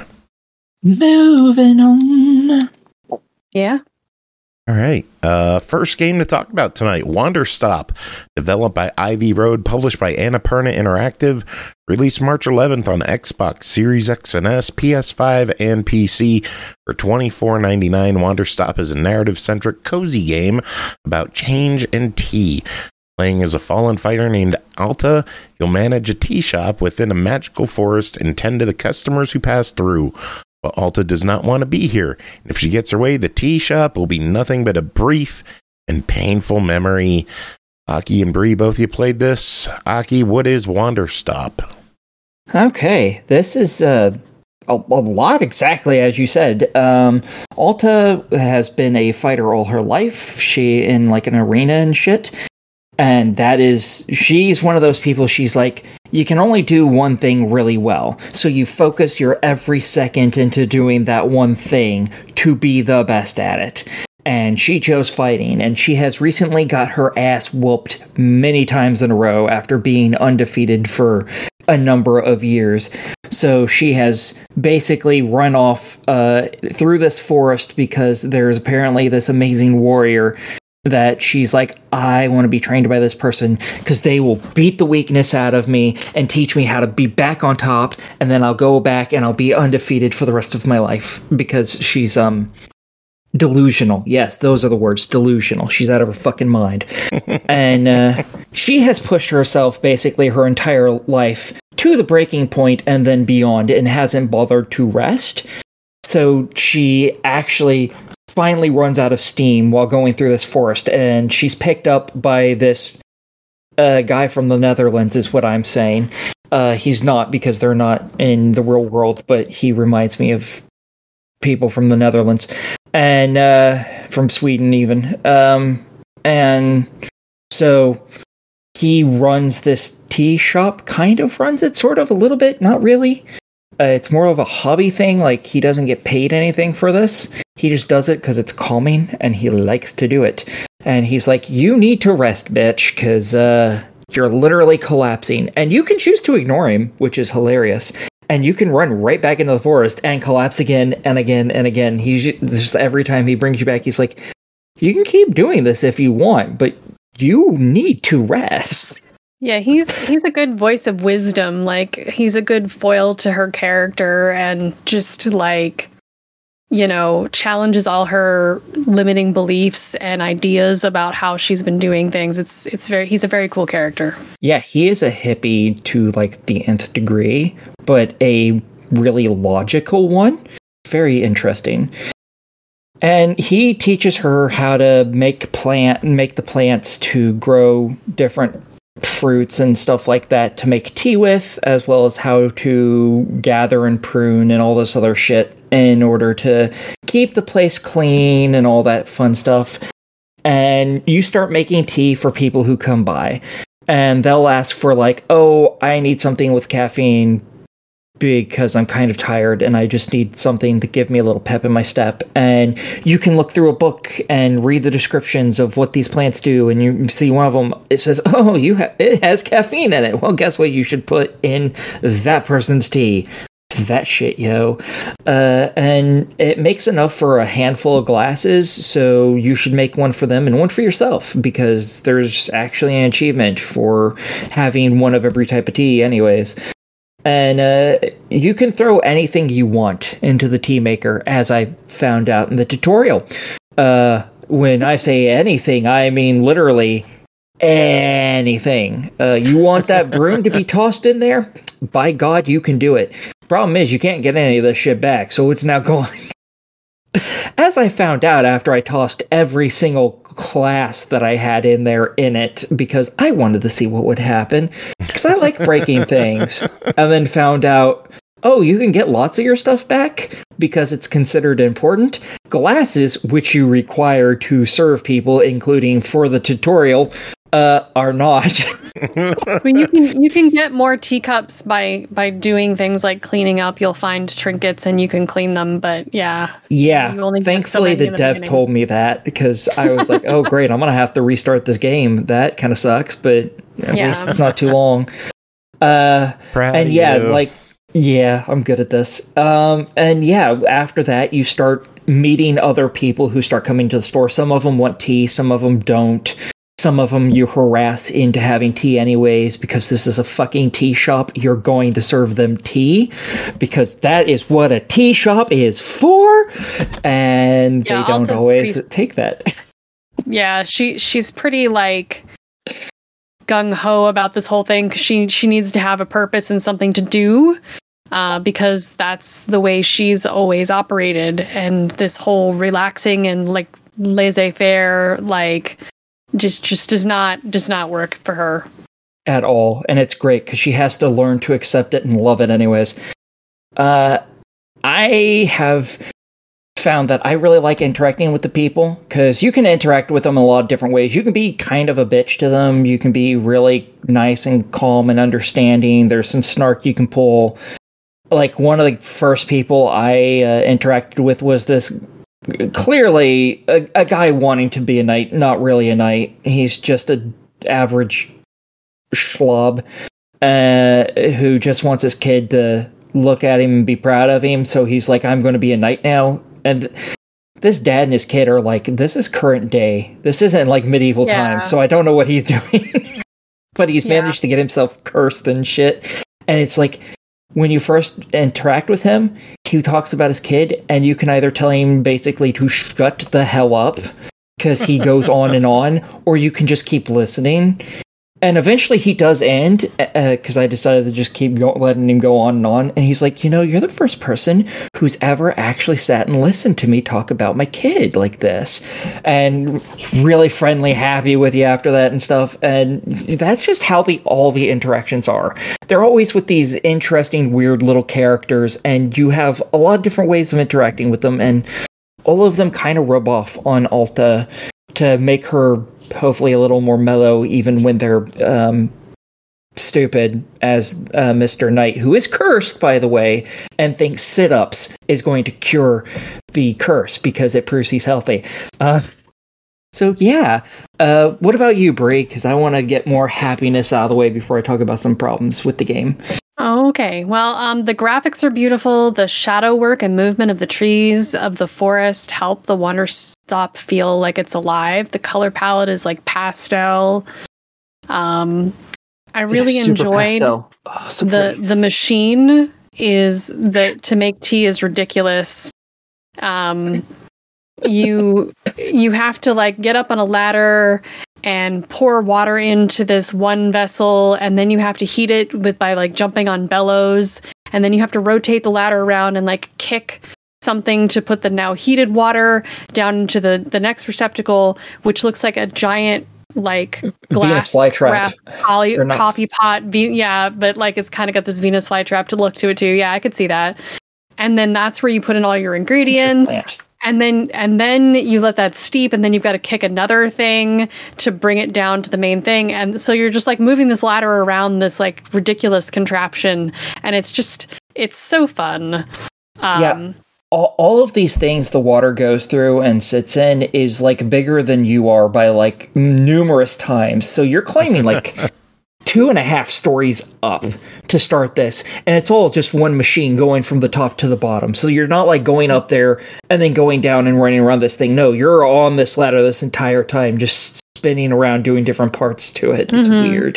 Moving on. Yeah. All right. Uh, first game to talk about tonight, Wander Stop, developed by Ivy Road, published by Annapurna Interactive, released March eleventh on Xbox Series X and S, P S five, and P C for twenty-four ninety-nine. Wander Stop is a narrative-centric cozy game about change and tea. Playing as a fallen fighter named Alta, you'll manage a tea shop within a magical forest and tend to the customers who pass through. But Alta does not want to be here, and if she gets her way, the tea shop will be nothing but a brief and painful memory. Aki and Bree, both of you played this. Aki, what is Wander Stop? Okay, this is uh, a, a lot exactly as you said. Um, Alta has been a fighter all her life. She in like an arena and shit. And that is, she's one of those people, she's like, you can only do one thing really well. So you focus your every second into doing that one thing to be the best at it. And she chose fighting, and she has recently got her ass whooped many times in a row after being undefeated for a number of years. So she has basically run off uh, through this forest because there's apparently this amazing warrior that she's like, I want to be trained by this person because they will beat the weakness out of me and teach me how to be back on top, and then I'll go back and I'll be undefeated for the rest of my life because she's um delusional. Yes, those are the words, delusional. She's out of her fucking mind. And uh, she has pushed herself basically her entire life to the breaking point and then beyond and hasn't bothered to rest. So she actually finally runs out of steam while going through this forest, and she's picked up by this uh, guy from the Netherlands, is what I'm saying. Uh, he's not, because they're not in the real world, but he reminds me of people from the Netherlands, and uh, from Sweden even. Um, and so he runs this tea shop, kind of runs it, sort of, a little bit, not really. Uh, it's more of a hobby thing, like he doesn't get paid anything for this. He just does it because it's calming, and he likes to do it. And he's like, you need to rest, bitch, because uh, you're literally collapsing. And you can choose to ignore him, which is hilarious. And you can run right back into the forest and collapse again and again and again. He's just, every time he brings you back, he's like, you can keep doing this if you want, but you need to rest. Yeah, he's he's a good voice of wisdom. Like, he's a good foil to her character, and just like, you know, challenges all her limiting beliefs and ideas about how she's been doing things. It's it's very he's a very cool character. Yeah, he is a hippie to like the nth degree, but a really logical one. Very interesting. And he teaches her how to make plant make the plants to grow different fruits and stuff like that to make tea with, as well as how to gather and prune and all this other shit in order to keep the place clean and all that fun stuff. And you start making tea for people who come by, and they'll ask for like, oh, I need something with caffeine because I'm kind of tired and I just need something to give me a little pep in my step. And you can look through a book and read the descriptions of what these plants do, and you see one of them, it says, oh, you ha- it has caffeine in it. Well, guess what you should put in that person's tea? That shit, yo. Uh, and it makes enough for a handful of glasses, so you should make one for them and one for yourself, because there's actually an achievement for having one of every type of tea anyways. And uh, you can throw anything you want into the tea maker, as I found out in the tutorial. Uh, when I say anything, I mean literally anything. Uh, you want that broom to be tossed in there? By God, you can do it. Problem is, you can't get any of this shit back, so it's now gone. As I found out after I tossed every single class that I had in there in it, because I wanted to see what would happen. because I like breaking things, and then found out, oh, you can get lots of your stuff back because it's considered important. Glasses, which you require to serve people, including for the tutorial, uh, are not. I mean, you can you can get more teacups by by doing things like cleaning up. You'll find trinkets and you can clean them, but yeah. Yeah, you only get thankfully so many the in the dev beginning. told me that, because I was like, oh great, I'm going to have to restart this game. That kind of sucks, but at Yeah. least it's not too long. Uh, Proud and of yeah, you. like, yeah, I'm good at this. Um, and yeah, after that, you start meeting other people who start coming to the store. Some of them want tea, some of them don't. Some of them you harass into having tea anyways, because this is a fucking tea shop. You're going to serve them tea, because that is what a tea shop is for. And Yeah, they don't Alta's always pretty- take that. Yeah, she she's pretty like gung ho about this whole thing because she she needs to have a purpose and something to do, uh, because that's the way she's always operated. And this whole relaxing and like laissez-faire like just just does not does not work for her. At all. And it's great because she has to learn to accept it and love it anyways. Uh, I have found that I really like interacting with the people, because you can interact with them in a lot of different ways. You can be kind of a bitch to them. You can be really nice and calm and understanding. There's some snark you can pull. Like, one of the first people I uh, interacted with was this clearly a, a guy wanting to be a knight, not really a knight. He's just a average schlub uh, who just wants his kid to look at him and be proud of him. So he's like, I'm going to be a knight now. And th- this dad and his kid are like, this is current day. This isn't like medieval Yeah. times. So I don't know what he's doing. But he's Yeah. managed to get himself cursed and shit. And it's like, when you first interact with him, he talks about his kid, and you can either tell him basically to shut the hell up, because he goes on and on, or you can just keep listening. And eventually he does end, because uh, I decided to just keep go- letting him go on and on. And he's like, you know, you're the first person who's ever actually sat and listened to me talk about my kid like this. And really friendly, happy with you after that and stuff. And that's just how the all the interactions are. They're always with these interesting, weird little characters, and you have a lot of different ways of interacting with them. And all of them kind of rub off on Alta to make her hopefully a little more mellow, even when they're um, stupid, as uh, Mister Knight, who is cursed, by the way, and thinks sit-ups is going to cure the curse because it proves he's healthy. Uh, so, yeah. Uh, what about you, Brie? Because I want to get more happiness out of the way before I talk about some problems with the game. Okay, well, um, the graphics are beautiful. The shadow work and movement of the trees of the forest help the Wonder Stop feel like it's alive. The color palette is like pastel. Um, I really Yeah, super enjoyed pastel. Oh, so the pretty. the machine is that to make tea is ridiculous. Um, you you have to like get up on a ladder and pour water into this one vessel, and then you have to heat it with by like jumping on bellows, and then you have to rotate the ladder around and like kick something to put the now heated water down into the the next receptacle, which looks like a giant like glass flytrap. wrapped poly- Or not- coffee pot. Ve- yeah, but like it's kind of got this Venus flytrap to look to it too. Yeah, I could see that. And then that's where you put in all your ingredients. Plant. And then and then you let that steep, and then you've got to kick another thing to bring it down to the main thing. And so you're just like moving this ladder around this like ridiculous contraption, and it's just it's so fun. Um, Yeah. All, all of these things the water goes through and sits in is like bigger than you are by like numerous times. So you're climbing like two and a half stories up to start this, and it's all just one machine going from the top to the bottom. So you're not like going up there and then going down and running around this thing. No, you're on this ladder this entire time, just spinning around doing different parts to it. It's Mhm. weird.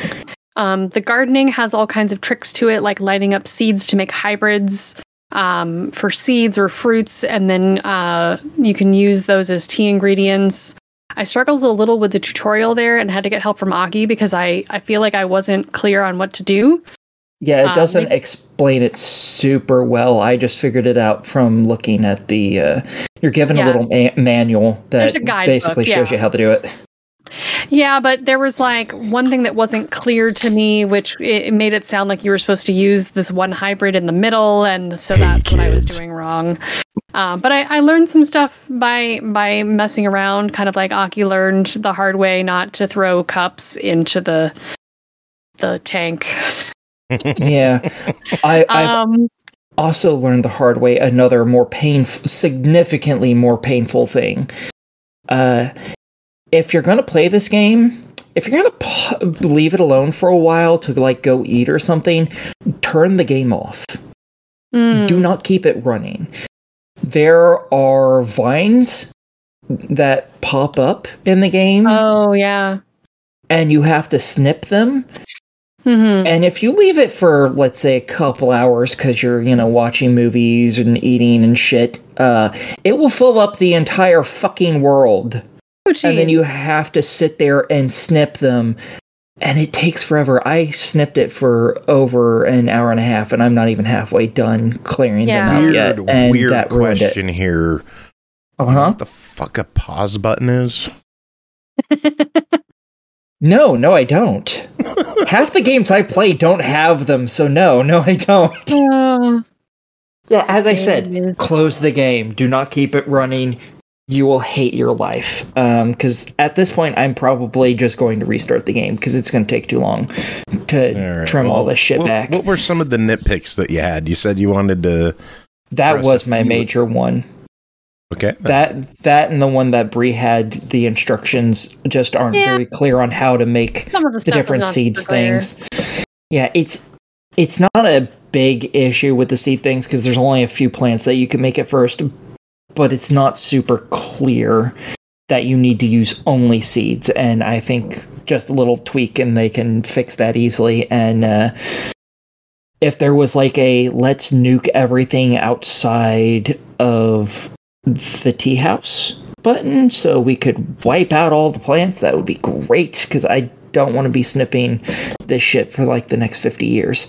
Um, the gardening has all kinds of tricks to it, like lighting up seeds to make hybrids um, for seeds or fruits, and then uh, you can use those as tea ingredients. I struggled a little with the tutorial there and had to get help from Augie because I, I feel like I wasn't clear on what to do. Yeah, it Um, doesn't they- explain it super well. I just figured it out from looking at the. Uh, you're given Yeah. a little ma- manual There's that a guidebook, basically shows yeah. you how to do it. Yeah, but there was like one thing that wasn't clear to me, which it it made it sound like you were supposed to use this one hybrid in the middle, and so Hey, that's what I was kids. doing wrong. Um, but I, I learned some stuff by by messing around, kind of like Aki learned the hard way not to throw cups into the the tank. Yeah, I, I've Um, also learned the hard way another more painful, significantly more painful thing. Uh, if you're gonna play this game, if you're gonna p- leave it alone for a while to like go eat or something, turn the game off. mm, Do not keep it running. There are vines that pop up in the game, oh yeah. and you have to snip them. hmm And if you leave it for, let's say, a couple hours because you're, you know, watching movies and eating and shit, uh, it will fill up the entire fucking world. Oh, And then jeez. you have to sit there and snip them. And it takes forever. I snipped it for over an hour and a half, and I'm not even halfway done clearing Yeah. them out Weird, yet. And weird that ruined it. question here. Uh-huh. What the fuck a pause button is? No, no, I don't. Half the games I play don't have them, so no, no, I don't. Oh, Yeah, as I said, It is- close the game. Do not keep it running. You will hate your life. Um, because at this point, I'm probably just going to restart the game because it's going to take too long to All right, trim all well, this shit what, back. What were some of the nitpicks that you had? You said you wanted to. that press was a my few- major one. Okay. That that and the one that Bree had, the instructions just aren't Yeah. very clear on how to make some of the the stuff is different not seeds super clear. things. Yeah, it's it's not a big issue with the seed things because there's only a few plants that you can make at first, but it's not super clear that you need to use only seeds. And I think just a little tweak and they can fix that easily. And uh, if there was like a let's nuke everything outside of the tea house button so we could wipe out all the plants, that would be great because I don't want to be snipping this shit for like the next fifty years.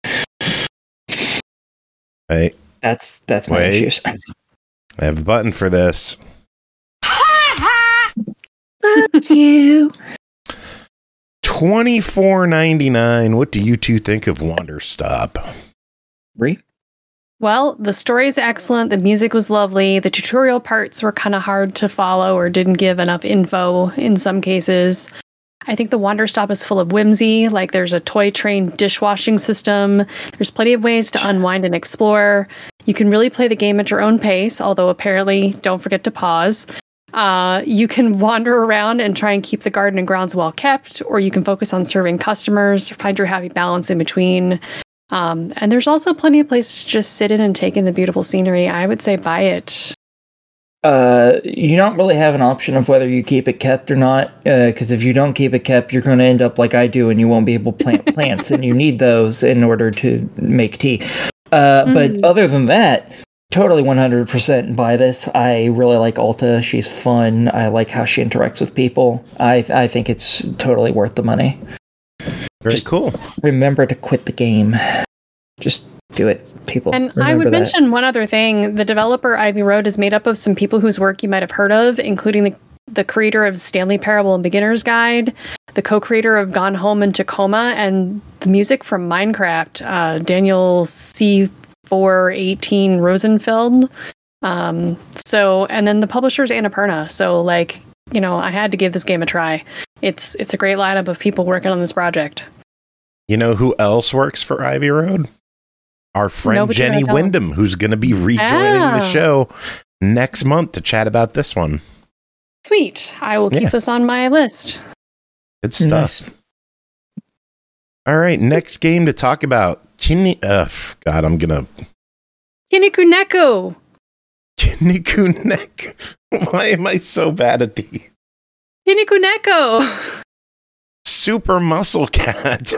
Hey, That's that's my Wait. issues. I have a button for this. You. twenty-four ninety-nine. What do you two think of Wanderstop? Bree? Well, the story is excellent. The music was lovely. The tutorial parts were kind of hard to follow or didn't give enough info in some cases. I think the Wanderstop is full of whimsy. Like there's a toy train dishwashing system. There's plenty of ways to unwind and explore. You can really play the game at your own pace, although apparently don't forget to pause. Uh, you can wander around and try and keep the garden and grounds well kept, or you can focus on serving customers, find your happy balance in between. Um, and there's also plenty of places to just sit in and take in the beautiful scenery. I would say buy it. Uh, you don't really have an option of whether you keep it kept or not, because if you don't keep it kept, you're going to end up like I do, and you won't be able to plant plants, and you need those in order to make tea. Uh, Mm. But other than that, totally one hundred percent buy this. I really like Alta. She's fun. I like how she interacts with people. I I think it's totally worth the money. Very Just- cool. Remember to quit the game. Just do it, people. And I Remember would that. mention one other thing. The developer Ivy Road is made up of some people whose work you might have heard of, including the, the creator of Stanley Parable and Beginner's Guide, the co-creator of Gone Home and Tacoma, and the music from Minecraft, uh, Daniel C four eighteen Rosenfeld. Um, so, and then the publisher's Annapurna. So, like, you know, I had to give this game a try. It's it's a great lineup of people working on this project. You know who else works for Ivy Road? Our friend No, but you're Jenny gonna tell us. Wyndham, who's going to be rejoining the Ah. show next month to chat about this one. Sweet. I will keep Yeah. this on my list. Good stuff. Nice. All right, next game to talk about. Kini- uh, God, I'm going to. Kinikuneko. Kinniku Neck. Why am I so bad at the Kinikuneko. Super Muscle Cat?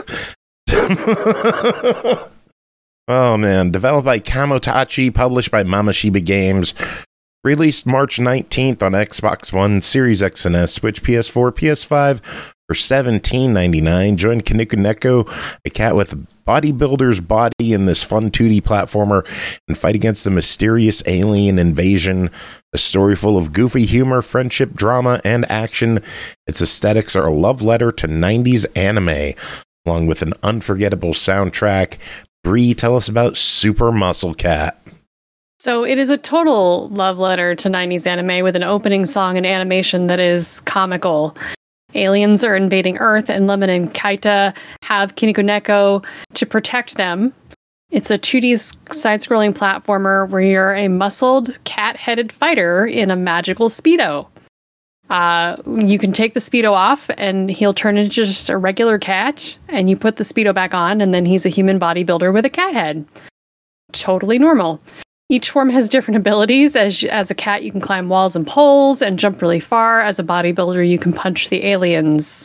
Oh man, developed by Kamotachi, published by Mamashima Games, released March nineteenth on Xbox One, Series X and S, Switch, P S four, P S five, For seventeen ninety-nine, join Kineko Neko, a cat with a bodybuilder's body in this fun two D platformer, and fight against the mysterious alien invasion. A story full of goofy humor, friendship, drama, and action. Its aesthetics are a love letter to nineties anime, along with an unforgettable soundtrack. Bree, tell us about Super Muscle Cat. So it is a total love letter to nineties anime with an opening song and animation that is comical. Aliens are invading Earth, and Lemon and Kaita have Kineko Neko to protect them. It's a two D side-scrolling platformer where you're a muscled, cat-headed fighter in a magical Speedo. Uh, you can take the Speedo off, and he'll turn into just a regular cat, and you put the Speedo back on, and then he's a human bodybuilder with a cat head. Totally normal. Each form has different abilities. As as a cat, you can climb walls and poles and jump really far. As a bodybuilder, you can punch the aliens.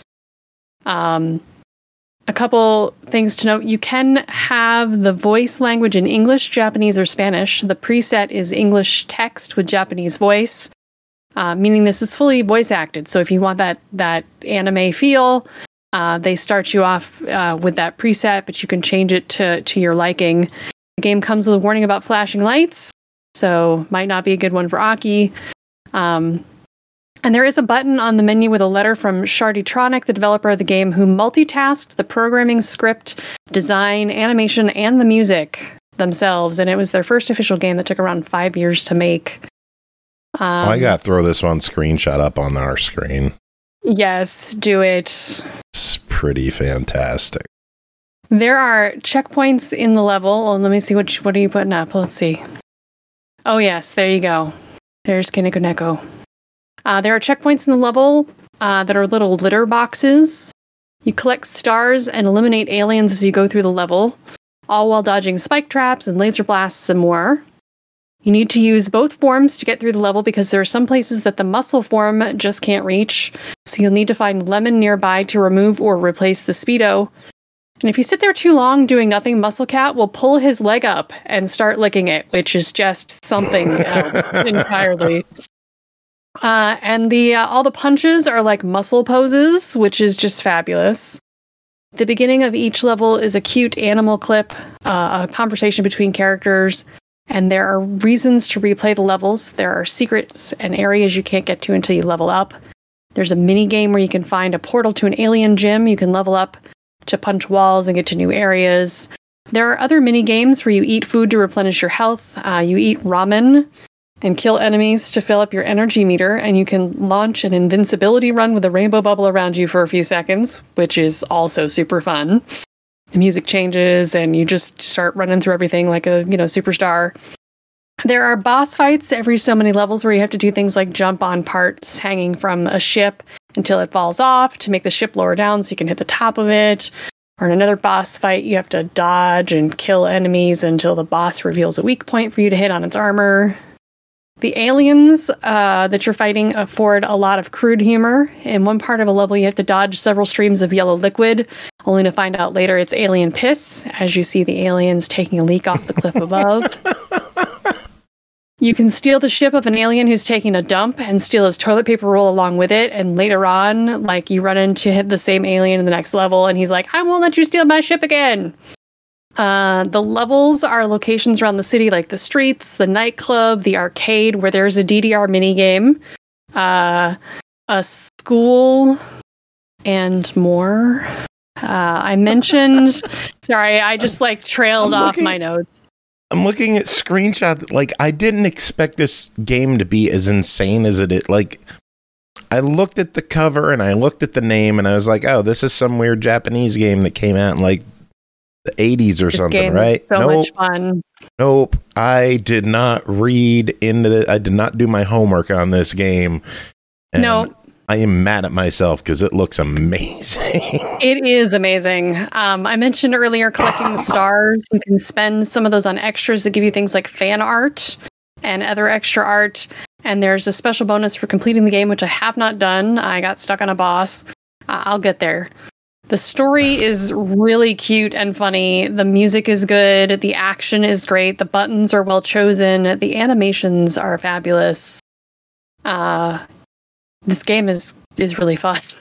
Um, a couple things to note. You can have the voice language in English, Japanese, or Spanish. The preset is English text with Japanese voice, uh, meaning this is fully voice acted. So if you want that, that anime feel, uh, they start you off uh, with that preset, but you can change it to, to your liking. The game comes with a warning about flashing lights, so might not be a good one for Aki. Um, and there is a button on the menu with a letter from Shardytronic, the developer of the game, who multitasked the programming, script, design, animation, and the music themselves. And it was their first official game that took around five years to make. Um, oh, I got to throw this one screenshot up on our screen. Yes, do it. It's pretty fantastic. There are checkpoints in the level. Well, let me see, what, what are you putting up? Let's see. Oh, yes, there you go. There's Kineko Neko. Uh, there are checkpoints in the level uh, that are little litter boxes. You collect stars and eliminate aliens as you go through the level, all while dodging spike traps and laser blasts and more. You need to use both forms to get through the level because there are some places that the muscle form just can't reach, so you'll need to find Lemon nearby to remove or replace the Speedo. And if you sit there too long doing nothing, Muscle Cat will pull his leg up and start licking it, which is just something else entirely. Uh, and the uh, all the punches are like muscle poses, which is just fabulous. The beginning of each level is a cute animal clip, uh, a conversation between characters, and there are reasons to replay the levels. There are secrets and areas you can't get to until you level up. There's a mini game where you can find a portal to an alien gym. You can level up to punch walls and get to new areas. There are other mini games where you eat food to replenish your health. Uh, you eat ramen and kill enemies to fill up your energy meter, and you can launch an invincibility run with a rainbow bubble around you for a few seconds, which is also super fun. The music changes, and you just start running through everything like a, you know, superstar. There are boss fights every so many levels where you have to do things like jump on parts hanging from a ship until it falls off to make the ship lower down so you can hit the top of it. Or in another boss fight, you have to dodge and kill enemies until the boss reveals a weak point for you to hit on its armor. The aliens uh, that you're fighting afford a lot of crude humor. In one part of a level, you have to dodge several streams of yellow liquid, only to find out later it's alien piss, as you see the aliens taking a leak off the cliff above. You can steal the ship of an alien who's taking a dump and steal his toilet paper roll along with it. And later on, like, you run into hit the same alien in the next level, and he's like, I won't let you steal my ship again. Uh, the levels are locations around the city, like the streets, the nightclub, the arcade, where there's a D D R minigame, uh, a school, and more. Uh, I mentioned... sorry, I just, like, trailed I'm off looking- my notes. I'm looking at screenshots. Like, I didn't expect this game to be as insane as it is. Like, I looked at the cover and I looked at the name and I was like, oh, this is some weird Japanese game that came out in like the eighties or This something, game right? is so nope. much fun. Nope. I did not read into the, I did not do my homework on this game. And No. I am mad at myself because it looks amazing. It is amazing. Um, I mentioned earlier collecting the stars. You can spend some of those on extras that give you things like fan art and other extra art. And there's a special bonus for completing the game, which I have not done. I got stuck on a boss. Uh, I'll get there. The story is really cute and funny. The music is good. The action is great. The buttons are well chosen. The animations are fabulous. Uh, this game is, is really fun.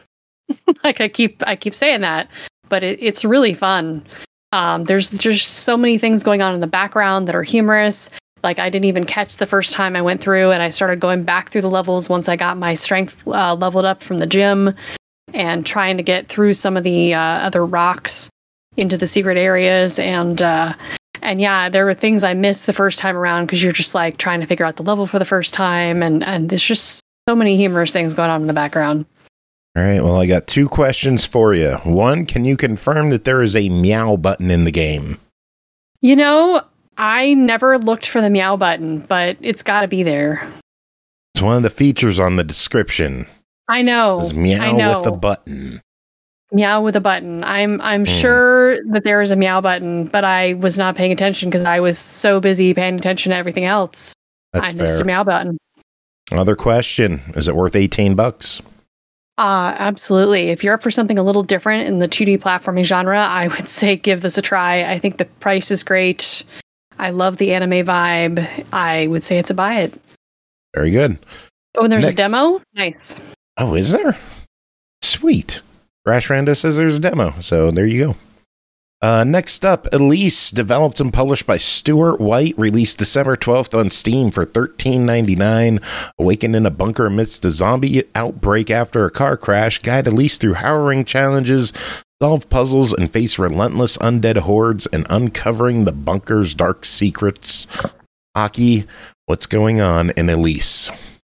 like I keep I keep saying that, but it, it's really fun. Um, there's just so many things going on in the background that are humorous. Like I didn't even catch the first time I went through, and I started going back through the levels once I got my strength uh, leveled up from the gym, and trying to get through some of the uh, other rocks into the secret areas. And uh, and yeah, there were things I missed the first time around because you're just like trying to figure out the level for the first time, and and there's just so many humorous things going on in the background. All right, well, I got two questions for you. One, can you confirm that there is a meow button in the game? You know, I never looked for the meow button, but it's got to be there. It's one of the features on the description. I know. It's meow I know. with a button. Meow with a button. I'm I'm Mm. sure that there is a meow button, but I was not paying attention because I was so busy paying attention to everything else. That's I missed fair. a meow button. Other question, is it worth eighteen bucks? Uh, absolutely. If you're up for something a little different in the two D platforming genre, I would say give this a try. I think the price is great. I love the anime vibe. I would say it's a buy it. Very good. Oh, and there's Next. a demo? Nice. Oh, is there? Sweet. Rash Rando says there's a demo, so there you go. Uh, next up, Elise, developed and published by Stuart White, released December twelfth on Steam for thirteen ninety-nine. Awakened in a bunker amidst a zombie outbreak after a car crash, guide Elise through harrowing challenges, solve puzzles, and face relentless undead hordes, and uncovering the bunker's dark secrets. Aki, what's going on in Elise?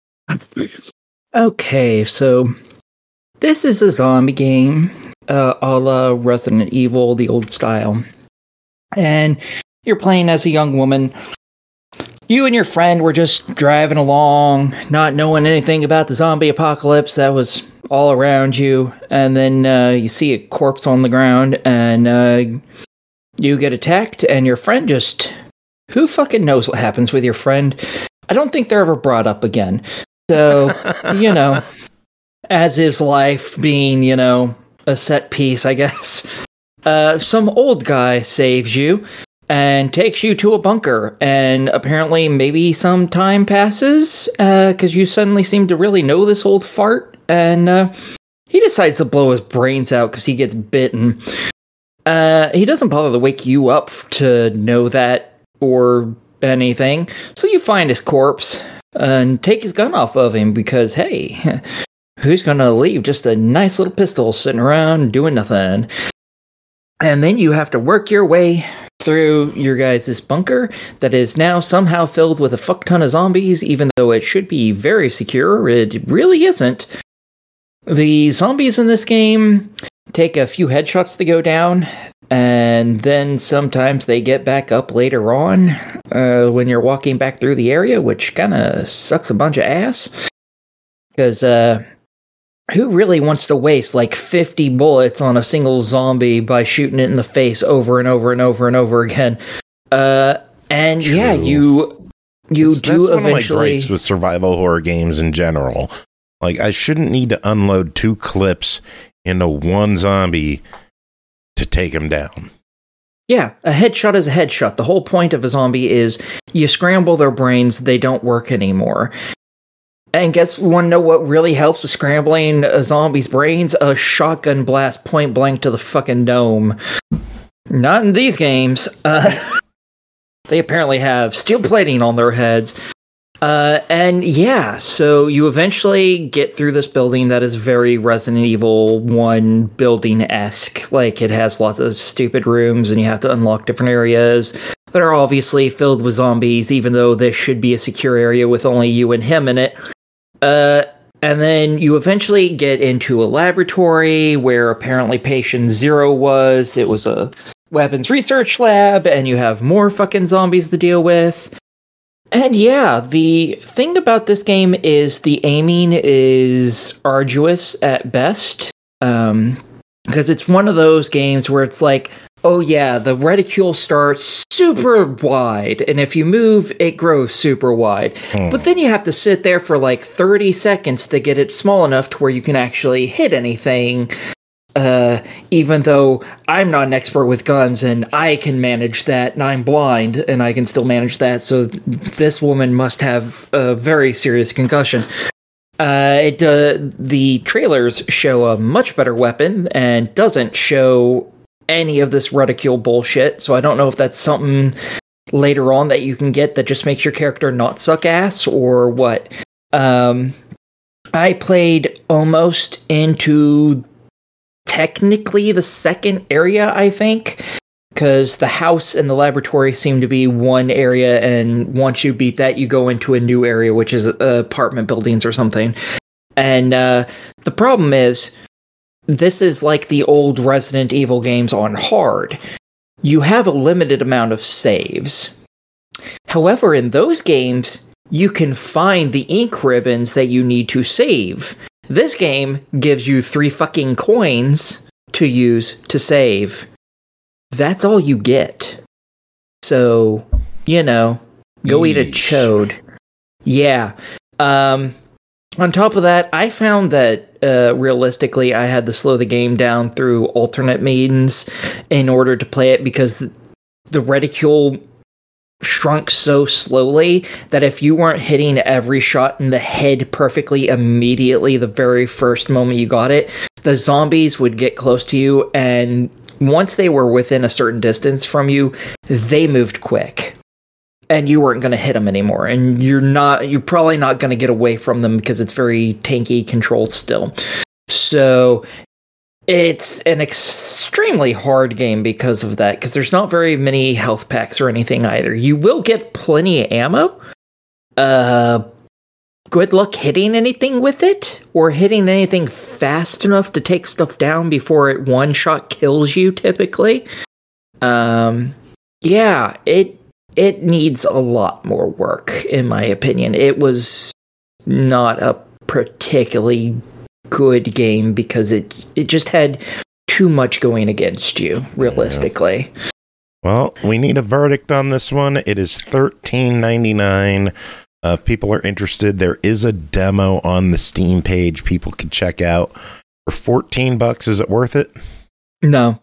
Okay, so this is a zombie game, uh, a la Resident Evil, the old style. And you're playing as a young woman. You and your friend were just driving along, not knowing anything about the zombie apocalypse that was all around you. And then uh, you see a corpse on the ground, and uh, you get attacked, and your friend just... Who fucking knows what happens with your friend? I don't think they're ever brought up again. So, you know, as is life being, you know, a set piece, I guess. Uh, some old guy saves you and takes you to a bunker, and apparently maybe some time passes, because uh, you suddenly seem to really know this old fart, and uh, he decides to blow his brains out because he gets bitten. Uh, he doesn't bother to wake you up to know that or anything, so you find his corpse and take his gun off of him because, hey, who's gonna leave just a nice little pistol sitting around doing nothing? And then you have to work your way through your guys' bunker that is now somehow filled with a fuck ton of zombies, even though it should be very secure. It really isn't. The zombies in this game take a few headshots to go down, and then sometimes they get back up later on uh, when you're walking back through the area, which kind of sucks a bunch of ass. Because uh, who really wants to waste like fifty bullets on a single zombie by shooting it in the face over and over and over and over again? Uh, and True. yeah, you you That's- do that's one eventually. of my gripes with survival horror games in general. Like, I shouldn't need to unload two clips into one zombie to take him down. Yeah, a headshot is a headshot. The whole point of a zombie is you scramble their brains, they don't work anymore. And guess you want to know what really helps with scrambling a zombie's brains? A shotgun blast point blank to the fucking dome. Not in these games. Uh, they apparently have steel plating on their heads. Uh, and yeah, so you eventually get through this building that is very Resident Evil one building-esque. Like, it has lots of stupid rooms, and you have to unlock different areas that are obviously filled with zombies, even though this should be a secure area with only you and him in it. Uh, and then you eventually get into a laboratory where apparently Patient Zero was. It was a weapons research lab, and you have more fucking zombies to deal with. And yeah, the thing about this game is the aiming is arduous at best. Um, because it's one of those games where it's like, oh yeah, the reticule starts super wide, and if you move, it grows super wide. Hmm. But then you have to sit there for like thirty seconds to get it small enough to where you can actually hit anything. Uh, even though I'm not an expert with guns, and I can manage that, and I'm blind, and I can still manage that, so th- this woman must have a very serious concussion. Uh, it uh, the trailers show a much better weapon and doesn't show any of this reticule bullshit. So I don't know if that's something later on that you can get that just makes your character not suck ass or what. Um, I played almost into technically the second area, I think, because the house and the laboratory seem to be one area, and once you beat that, you go into a new area, which is uh, apartment buildings or something. And uh, the problem is, this is like the old Resident Evil games on hard. You have a limited amount of saves. However, in those games, you can find the ink ribbons that you need to save. This game gives you three fucking coins to use to save. That's all you get. So, you know, go Yeesh. Eat a chode. Yeah. Um, on top of that, I found that uh, realistically, I had to slow the game down through alternate means in order to play it because the, the reticule shrunk so slowly that if you weren't hitting every shot in the head perfectly immediately the very first moment you got it, the zombies would get close to you, and once they were within a certain distance from you, they moved quick. And you weren't going to hit them anymore. And you're not, you're probably not going to get away from them because it's very tanky controlled still. So it's an extremely hard game because of that, because there's not very many health packs or anything either. You will get plenty of ammo. Uh, good luck hitting anything with it, or hitting anything fast enough to take stuff down before it one shot kills you, typically. Um, yeah, it it needs a lot more work, in my opinion. It was not a particularly good game because it it just had too much going against you, realistically. Yeah. Well, we need a verdict on this one. It is thirteen ninety-nine. Uh, if people are interested, there is a demo on the Steam page people can check out. For fourteen bucks, is it worth it? No.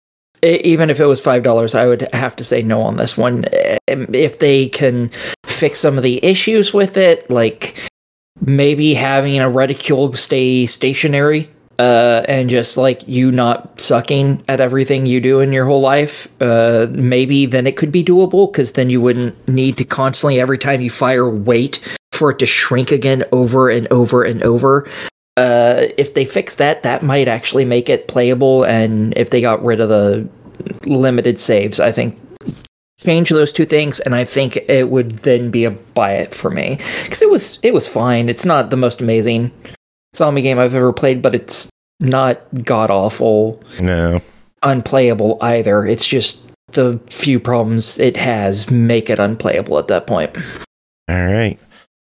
I, even if it was five dollars, I would have to say no on this one. If they can fix some of the issues with it, like maybe having a reticule stay stationary, uh, and just like you not sucking at everything you do in your whole life, uh, maybe then it could be doable, because then you wouldn't need to constantly, every time you fire, wait for it to shrink again over and over and over. Uh, if they fix that, that might actually make it playable, and if they got rid of the limited saves, I think change those two things, and I think it would then be a buy it for me, because it was it was fine. It's not the most amazing zombie game I've ever played, but it's not god awful, no, unplayable either. It's just the few problems it has make it unplayable at that point. All right.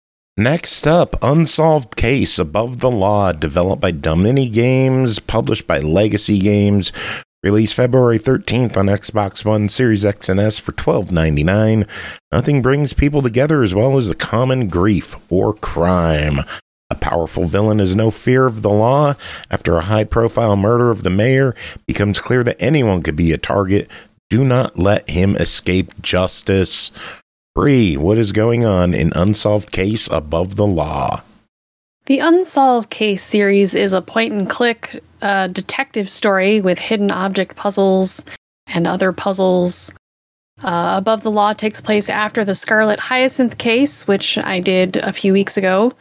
Next up, Unsolved Case: Above the Law, developed by Domini Games, published by Legacy Games. Released February thirteenth on Xbox One, Series X and S for twelve ninety-nine. Nothing brings people together as well as the common grief or crime. A powerful villain has no fear of the law. After a high-profile murder of the mayor becomes clear that anyone could be a target, do not let him escape justice. Bree, what is going on in Unsolved Case: Above the Law? The Unsolved Case series is a point-and-click uh, detective story with hidden object puzzles and other puzzles. Uh, Above the Law takes place after the Scarlet Hyacinth case, which I did a few weeks ago,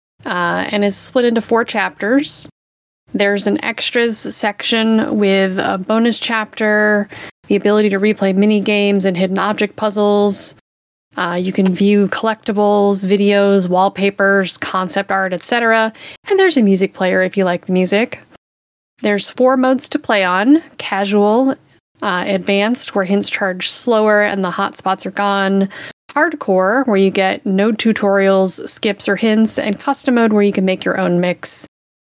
uh, and is split into four chapters. There's an extras section with a bonus chapter, the ability to replay mini-games and hidden object puzzles. Uh, you can view collectibles, videos, wallpapers, concept art, et cetera. And there's a music player if you like the music. There's four modes to play on: casual, uh, advanced, where hints charge slower and the hotspots are gone; hardcore, where you get no tutorials, skips, or hints; and custom mode, where you can make your own mix.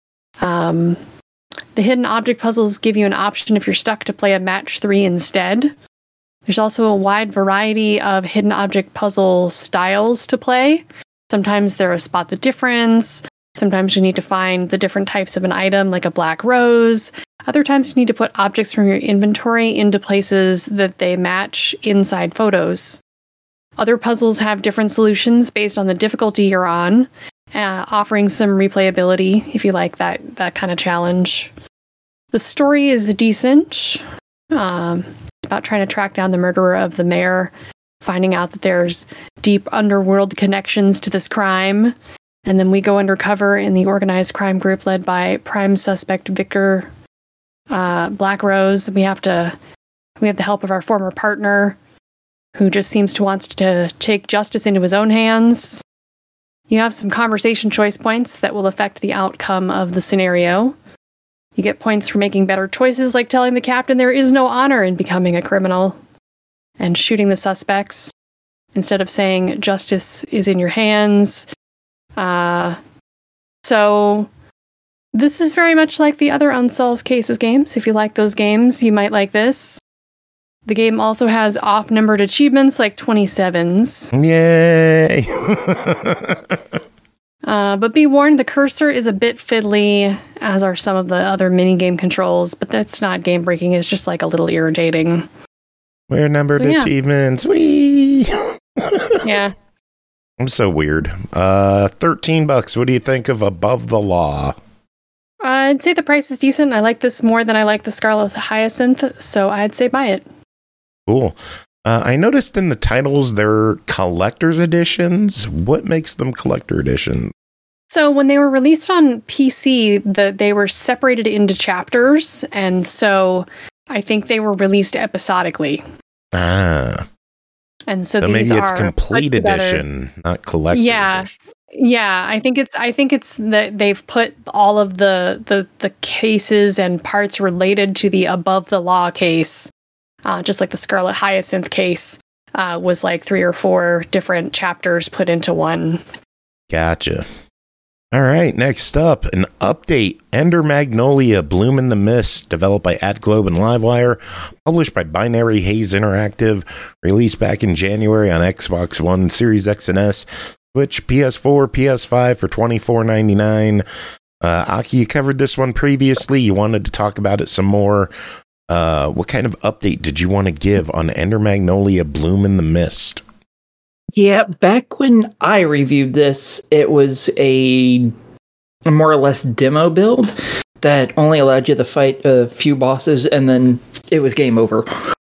Um, the hidden object puzzles give you an option if you're stuck to play a match three instead. There's also a wide variety of hidden object puzzle styles to play. Sometimes they're a spot the difference. Sometimes you need to find the different types of an item, like a black rose. Other times you need to put objects from your inventory into places that they match inside photos. Other puzzles have different solutions based on the difficulty you're on. uh, offering some replayability if you like that that kind of challenge. The story is decent. Um, it's about trying to track down the murderer of the mayor, finding out that there's deep underworld connections to this crime. And then we go undercover in the organized crime group led by prime suspect Vicar uh, Blackrose. We have to, we have the help of our former partner, who just seems to wants to take justice into his own hands. You have some conversation choice points that will affect the outcome of the scenario. You get points for making better choices, like telling the captain there is no honor in becoming a criminal and shooting the suspects instead of saying justice is in your hands. Uh, so this is very much like the other Unsolved Cases games. If you like those games, you might like this. The game also has off-numbered achievements like twenty-sevens. Yay! uh, but be warned, the cursor is a bit fiddly, as are some of the other minigame controls, but that's not game-breaking. It's just like a little irritating. We're numbered So, yeah. achievements. Whee! Yeah. I'm so weird. Uh, thirteen bucks. What do you think of Above the Law? I'd say the price is decent. I like this more than I like the Scarlet Hyacinth, so I'd say buy it. Cool. Uh, I noticed in the titles they're collector's editions. What makes them collector editions? So when they were released on P C, the, they were separated into chapters, and so I think they were released episodically. Ah. And so, So these maybe it's are complete put together- edition, not collector Yeah. edition. Yeah, I think it's I think it's that they've put all of the, the the cases and parts related to the Above the Law case, uh, just like the Scarlet Hyacinth case, uh, was like three or four different chapters put into one. Gotcha. All right, next up, an update. Ender Magnolia Bloom in the Mist, developed by AtGlobe and Livewire, published by Binary Haze Interactive, released back in January on Xbox One, Series X and S, Switch, P S four, P S five for twenty-four ninety-nine. Uh, Aki, you covered this one previously. You wanted to talk about it some more. Uh, what kind of update did you want to give on Ender Magnolia Bloom in the Mist? Yeah, back when I reviewed this, it was a, a more or less demo build that only allowed you to fight a few bosses, and then it was game over.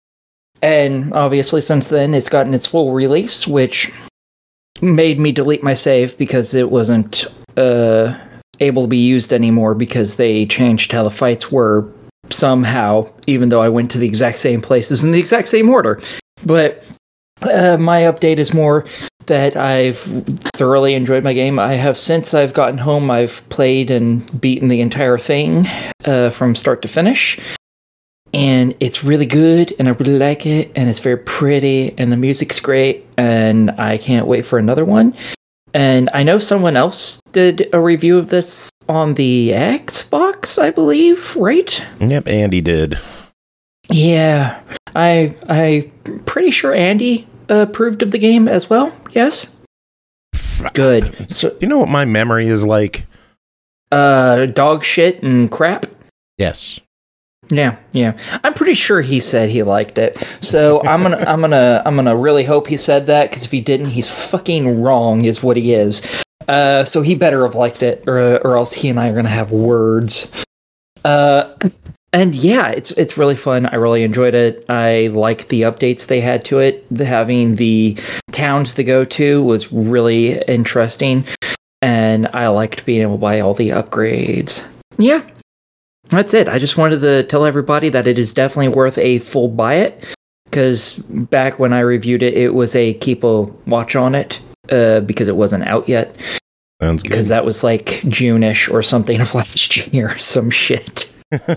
And obviously, since then, it's gotten its full release, which made me delete my save because it wasn't uh, able to be used anymore because they changed how the fights were somehow, even though I went to the exact same places in the exact same order. But uh, my update is more that I've thoroughly enjoyed my game. I have, since I've gotten home, I've played and beaten the entire thing uh, from start to finish. And it's really good, and I really like it, and it's very pretty, and the music's great, and I can't wait for another one. And I know someone else did a review of this on the Xbox, I believe, right? Yep, Andy did. Yeah, I I'm pretty sure Andy uh, approved of the game as well. Yes, good. So, You know what my memory is like? uh, dog shit and crap. Yes. Yeah, yeah. I'm pretty sure he said he liked it. So I'm gonna, I'm gonna, I'm gonna really hope he said that, because if he didn't, he's fucking wrong, is what he is. Uh, so he better have liked it, or or else he and I are gonna have words. Uh, and yeah, it's it's really fun. I really enjoyed it. I liked the updates they had to it. The, having the towns to go to was really interesting, and I liked being able to buy all the upgrades. Yeah. That's it. I just wanted to tell everybody that it is definitely worth a full buy it, because back when I reviewed it, it was a keep a watch on it uh, because it wasn't out yet. Sounds good. Because that was like June-ish or something of last year, some shit.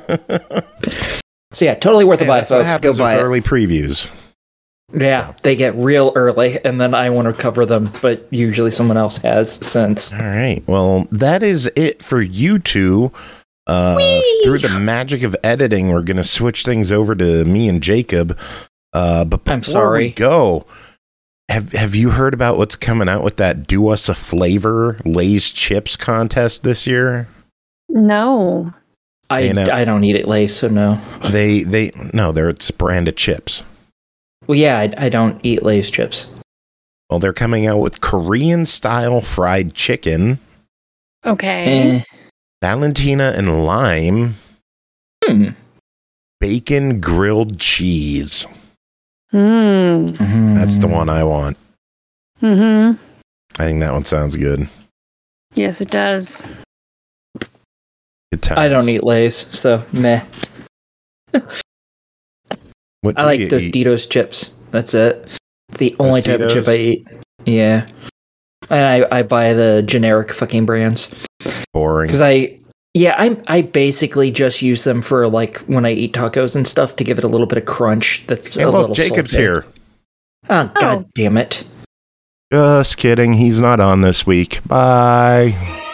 So yeah, totally worth a Yeah, buy, that's what folks. Go happens with buy it. early previews. Yeah, they get real early, and then I want to cover them, but usually someone else has since. All right. Well, that is it for you two. Uh, through the magic of editing, we're going to switch things over to me and Jacob. Uh, but before I'm sorry. we go, have have you heard about what's coming out with that Do Us a Flavor Lay's Chips contest this year? No. I, You know- I don't eat it, Lace, so no. They they no, they're it's a brand of chips. Well, yeah, I, I don't eat Lay's chips. Well, they're coming out with Korean style fried chicken Okay. Eh. Valentina and lime. Hmm. Bacon grilled cheese. Hmm. That's the one I want. Mm-hmm. I think that one sounds good. Yes, it does. Good times. I don't eat Lay's, so meh. What I do like you the eat? Doritos chips. That's it. The only type of chip Tostitos? I eat. Yeah. And I, I buy the generic fucking brands. Boring. Because I, yeah, I I basically just use them for like when I eat tacos and stuff to give it a little bit of crunch. That's Hey, a look, little Jacob's salty. here. Oh, god Oh. damn it. Just kidding. He's not on this week. Bye.